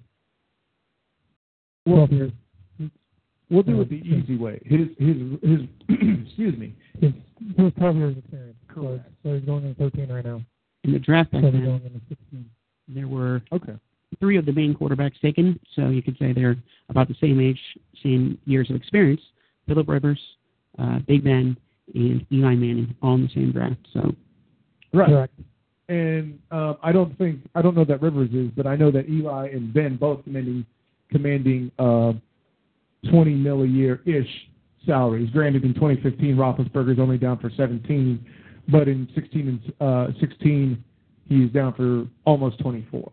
twelve years. We'll do it the easy way. His his his. excuse me. His, his twelve years experience. Correct. So, so he's going into thirteen right now. In the draft back So he's then, going into sixteen. there were Okay. three of the main quarterbacks taken, so you could say they're about the same age, same years of experience. Phillip Rivers, uh, Big Ben, and Eli Manning, all in the same draft. So, Right. Correct. And um, I don't think I don't know that Rivers is, but I know that Eli and Ben both commanding commanding uh, twenty mil a year ish salaries. Granted, in twenty fifteen, Roethlisberger's only down for seventeen, but in sixteen and uh, sixteen, he's down for almost twenty-four.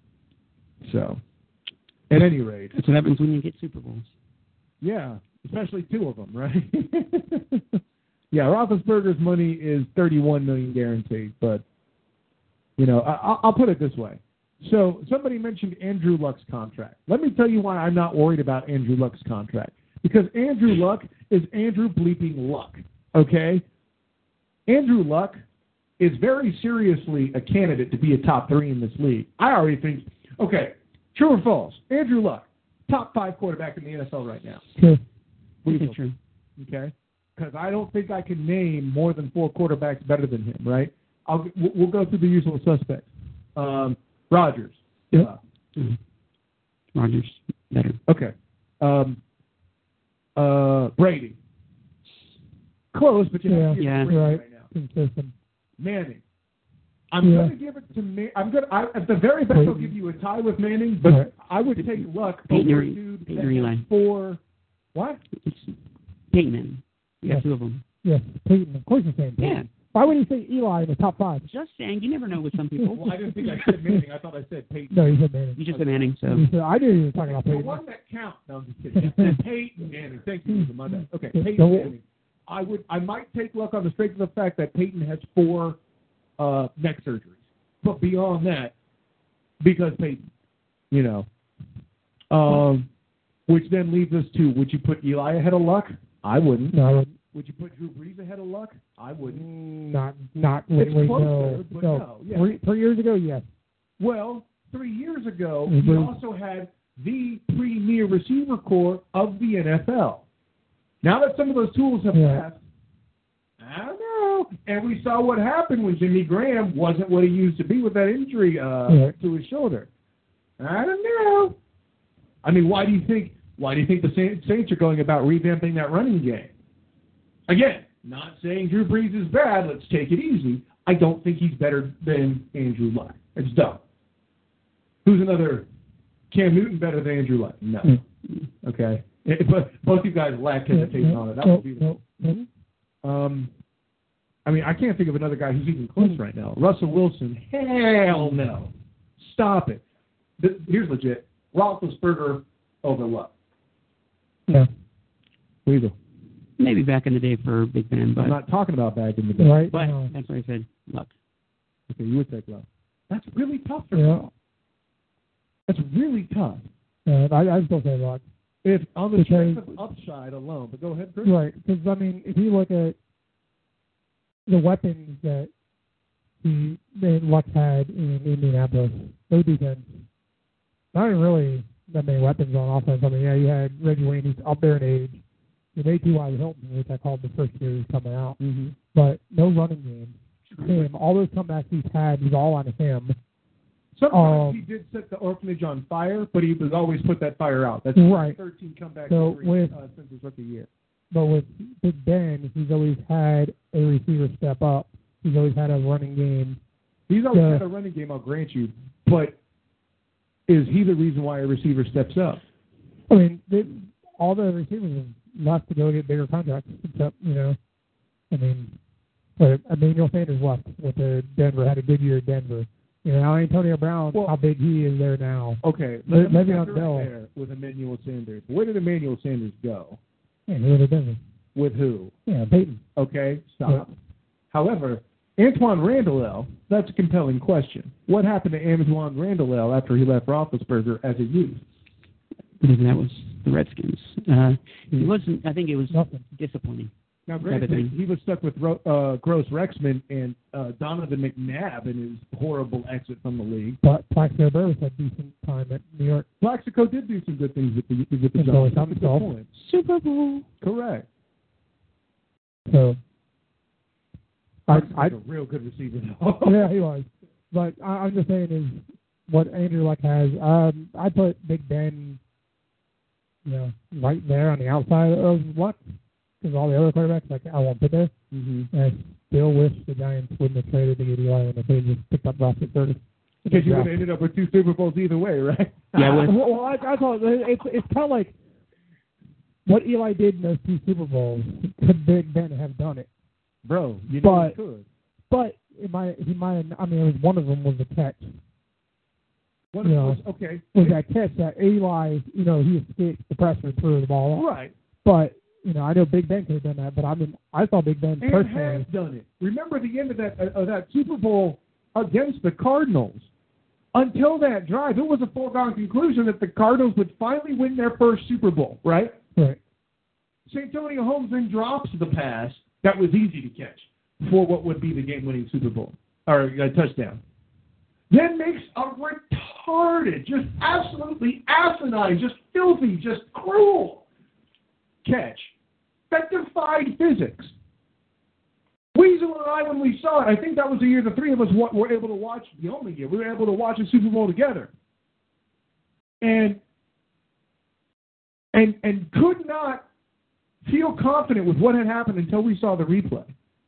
So, at any rate, that's what happens when you get Super Bowls. yeah, especially two of them, right? Yeah, Roethlisberger's money is thirty-one million dollars guaranteed, but you know, I, I'll put it this way. So somebody mentioned Andrew Luck's contract. Let me tell you why I'm not worried about Andrew Luck's contract. Because Andrew Luck is Andrew bleeping Luck, okay? Andrew Luck is very seriously a candidate to be a top three in this league. I already think, okay, true or false, Andrew Luck, top five quarterback in the N F L right now. True. Weasel, True. okay? Because I don't think I can name more than four quarterbacks better than him, right? I'll, we'll go through the usual suspects. Um, Rodgers. Yep. Uh, Mm-hmm. Rodgers, better. okay. Um, uh, Brady. close, but you have Yeah, to give yeah. it to right. right now. Consistent. Manning. I'm Yeah. going to give it to me. I'm going. I, at the very best, I'll give you a tie with Manning, but Right. I would take Luck Peyton over or- a dude Peyton that or Eli. has four. What? It's Peyton Manning. We got Yeah. two of them. Yes, Peyton. Of course, you're saying Peyton. Yeah. Why would you say Eli in the top five? Just saying, you never know with some people. Well, I didn't think I said Manning. I thought I said Peyton. No, you said Manning. You just said Manning, so. You said, I knew you were talking about The Peyton. one that counts. No, I'm just kidding. Peyton Manning. Thank you for my bad. Okay, Yeah, Peyton so- Manning. I would. I might take Luck on the strength of the fact that Peyton has four uh, neck surgeries, but beyond that, because Peyton, you know, um, which then leads us to: would you put Eli ahead of Luck? I wouldn't. No, I wouldn't. Would you put Drew Brees ahead of Luck? I wouldn't. Not, not. It's wait, wait, closer, no, but no. no, yeah. Three, three years ago, yes. Well, three years ago, Mhm. he also had the premier receiver core of the N F L. Now that some of those tools have Yeah. passed, I don't know. And we saw what happened when Jimmy Graham wasn't what he used to be with that injury uh, Yeah. to his shoulder. I don't know. I mean, why do you think? Why do you think the Saints Saints are going about revamping that running game? Again, not saying Drew Brees is bad. Let's take it easy. I don't think he's better than Andrew Luck. It's dumb. Who's another Cam Newton better than Andrew Luck? No. Mm. Okay. It, but both you guys lack hesitation Yeah, on it. That no, would be the, no, no. um, I mean, I can't think of another guy who's even close right now. Russell Wilson, hell no. Stop it. Th- Here's legit. Roethlisberger over Luck. No. Weasel. Maybe back in the day for Big Ben, but I'm not talking about back in the day. Right? but No. that's what I said. Luck. Okay, you would take Luck. That's really tough for Yeah. me. That's really tough. Yeah, I, I still say Luck. If on the Because- strength of upside alone, but go ahead, Chris. Right, because I mean, if you look at the weapons that he that Luck had in Indianapolis, no defense, not even really that many weapons on offense. I mean, yeah, you had Reggie Wayne, who's up there in age. You had T Y Hilton, which I called the first year he was coming out, Mm-hmm. but no running game. Him, all those comebacks he's had, he's all on him. Sometimes Um, he did set the orphanage on fire, but he was always put that fire out. That's Right. thirteen comebacks So every, with- uh, since his rookie year. But with Big Ben, he's always had a receiver step up. He's always had a running game. He's always Yeah. had a running game, I'll grant you, but is he the reason why a receiver steps up? I mean, they, all the receivers have left to go get bigger contracts, except, you know, I mean, but Emmanuel Sanders left with the Denver, had a good year at Denver. You know, now Antonio Brown, Well- how big he is there now. Okay, Le- let's Le'Veon start Bell. there with Emmanuel Sanders. Where did Emmanuel Sanders go? Yeah, he was at Denver. With who? Yeah, Peyton. Okay, stop. However, Antoine Randall, that's a compelling question. What happened to Antoine Randall after he left Roethlisberger as a youth? Because that was the Redskins. Uh, he wasn't. I think it was Nothing. disappointing. Now, Type of granted, thing. he was stuck with Ro- uh, Gross Rexman and uh, Donovan McNabb in his horrible exit from the league. But Plaxico Burress had decent time at New York. Plaxico did do some good things with the with the Until he Giants. found That's a good himself. point. Super Bowl. Correct. So, I, Plaxico's I, a real good receiver, though. yeah, he was. But I, I'm just saying is what Andrew Luck has. Um, I put Big Ben, you know, right there on the outside of Luck because all the other quarterbacks, like I won't put there. Mm-hmm. And I still wish the Giants wouldn't have traded to get Eli when they could have just picked up Ross at third. Because you would have ended up with two Super Bowls either way, right? Yeah, with- well, well, I, I thought it's it's kind of like what Eli did in those two Super Bowls. Could Big Ben have done it? Bro, you know But- he could. But it might, he might. Have, I mean, it was one of them was a catch. What you if- know, okay. Was that catch that Eli? You know, he escaped the pressure and threw the ball. Out. Right. But you know, I know Big Ben could have done that. But I mean, I saw Big Ben And personally. has done it. Remember the end of that uh, of that Super Bowl against the Cardinals. Until that drive, it was a foregone conclusion that the Cardinals would finally win their first Super Bowl, right? Right. Santonio Holmes then drops the pass that was easy to catch for what would be the game-winning Super Bowl or uh, touchdown. Then makes a retarded, just absolutely asinine, just filthy, just cruel catch that defied physics. Weasel and I, when we saw it, I think that was the year the three of us were able to watch, the only year, we were able to watch a Super Bowl together. And and and could not feel confident with what had happened until we saw the replay.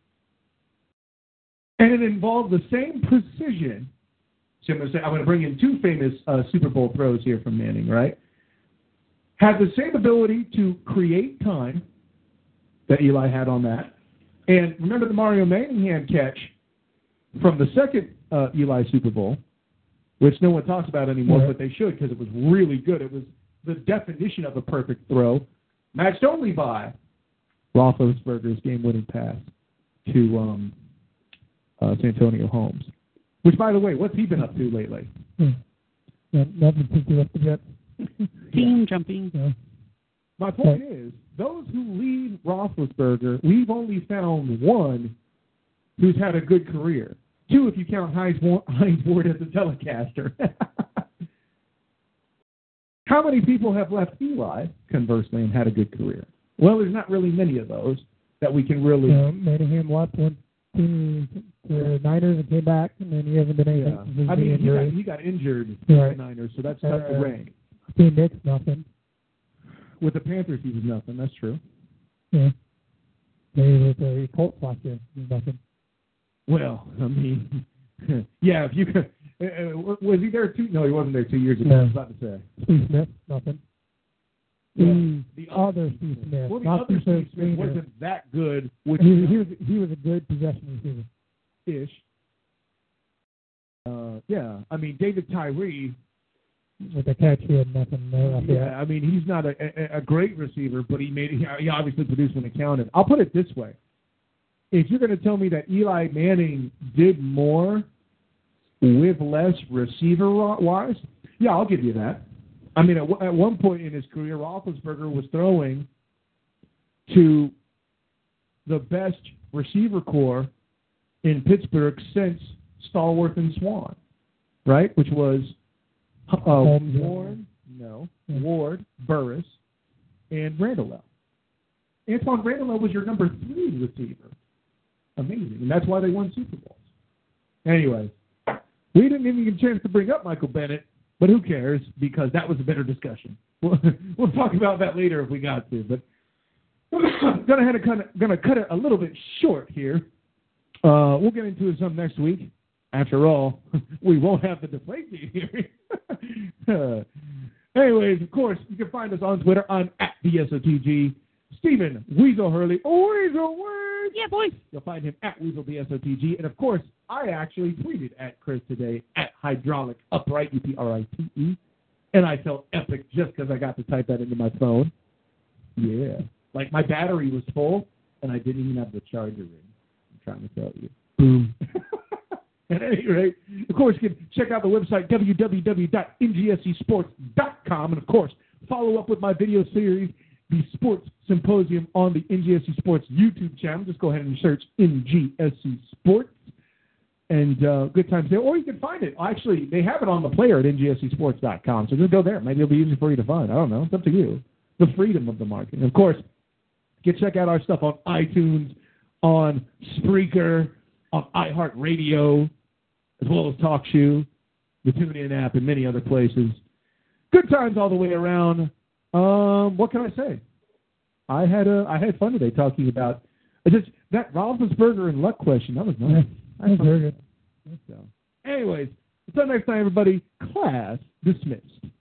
And it involved the same precision. So I'm going to say I'm going to bring in two famous uh, Super Bowl throws here from Manning, right? Had the same ability to create time that Eli had on that. And remember the Mario Manningham catch from the second uh, Eli Super Bowl, which no one talks about anymore, right. But they should because it was really good. It was the definition of a perfect throw, matched only by Roethlisberger's game-winning pass to um, uh, Santonio Holmes. Which, by the way, what's he been up to lately? Hmm. Yeah, nothing since he left the Jets. Team jumping. Yeah. My point right. is, those who leave Roethlisberger, we've only found one who's had a good career. Two, if you count Hines Ward as a telecaster. How many people have left Eli, conversely, and had a good career? Well, there's not really many of those that we can really... Yeah, Manningham left one to the Niners and came back, and then he hasn't been anything. Yeah. I mean, he got, he got injured right. with the Niners, so that's tough uh, to rank. Steve Nicks, nothing. With the Panthers, he was nothing. That's true. Yeah. Maybe with the Colts last year, he was nothing. Well, I mean, yeah, if you could... Uh, was he there two? No, he wasn't there two years ago. No. I was about to say. Steve Smith, nothing. Yeah. Mm, the other Steve Smith, well, the not other Steve Steve Smith Smith wasn't that good. Which he, he was he was a good possession receiver. Ish. Uh, yeah, I mean David Tyree. With the catch, he had nothing there. Yeah, I mean he's not a, a, a great receiver, but he made he obviously produced when it counted. I'll put it this way: if you're going to tell me that Eli Manning did more with less receiver-wise, yeah, I'll give you that. I mean, at, at one point in his career, Roethlisberger was throwing to the best receiver corps in Pittsburgh since Stallworth and Swan, right? Which was uh, Warren, no, Ward, Burris, and Randall. Antoine Randall was your number three receiver. Amazing, and that's why they won Super Bowls. Anyway. We didn't even get a chance to bring up Michael Bennett, but who cares? Because that was a better discussion. We'll, we'll talk about that later if we got to. But I'm gonna have kind of gonna cut it a little bit short here. Uh, we'll get into some next week. After all, we won't have the deflate hearing. uh, anyways, of course, you can find us on Twitter on at B S O T G. Stephen Weasel Hurley. Weasel Word. Yeah, boy. You'll find him at Weasel B S O T G. And, of course, I actually tweeted at Chris today at Hydraulic Upright, U P R I T E. And I felt epic just because I got to type that into my phone. Yeah. Like my battery was full, and I didn't even have the charger in. I'm trying to tell you. Boom. At any rate, of course, you can check out the website, w w w dot n g s c sports dot com. And, of course, follow up with my video series, the Sports Symposium, on the N G S C Sports YouTube channel. Just go ahead and search N G S C Sports. And uh, good times there. Or you can find it. Actually, they have it on the player at n g s c sports dot com. So just go there. Maybe it'll be easy for you to find. I don't know. It's up to you. The freedom of the market. And, of course, you can check out our stuff on iTunes, on Spreaker, on iHeartRadio, as well as TalkShoe, the TuneIn app, and many other places. Good times all the way around. Um, what can I say? I had a, I had fun today talking about just that Roethlisberger and Luck question. That was nice. That was very good. So, anyways, until next time, everybody, class dismissed.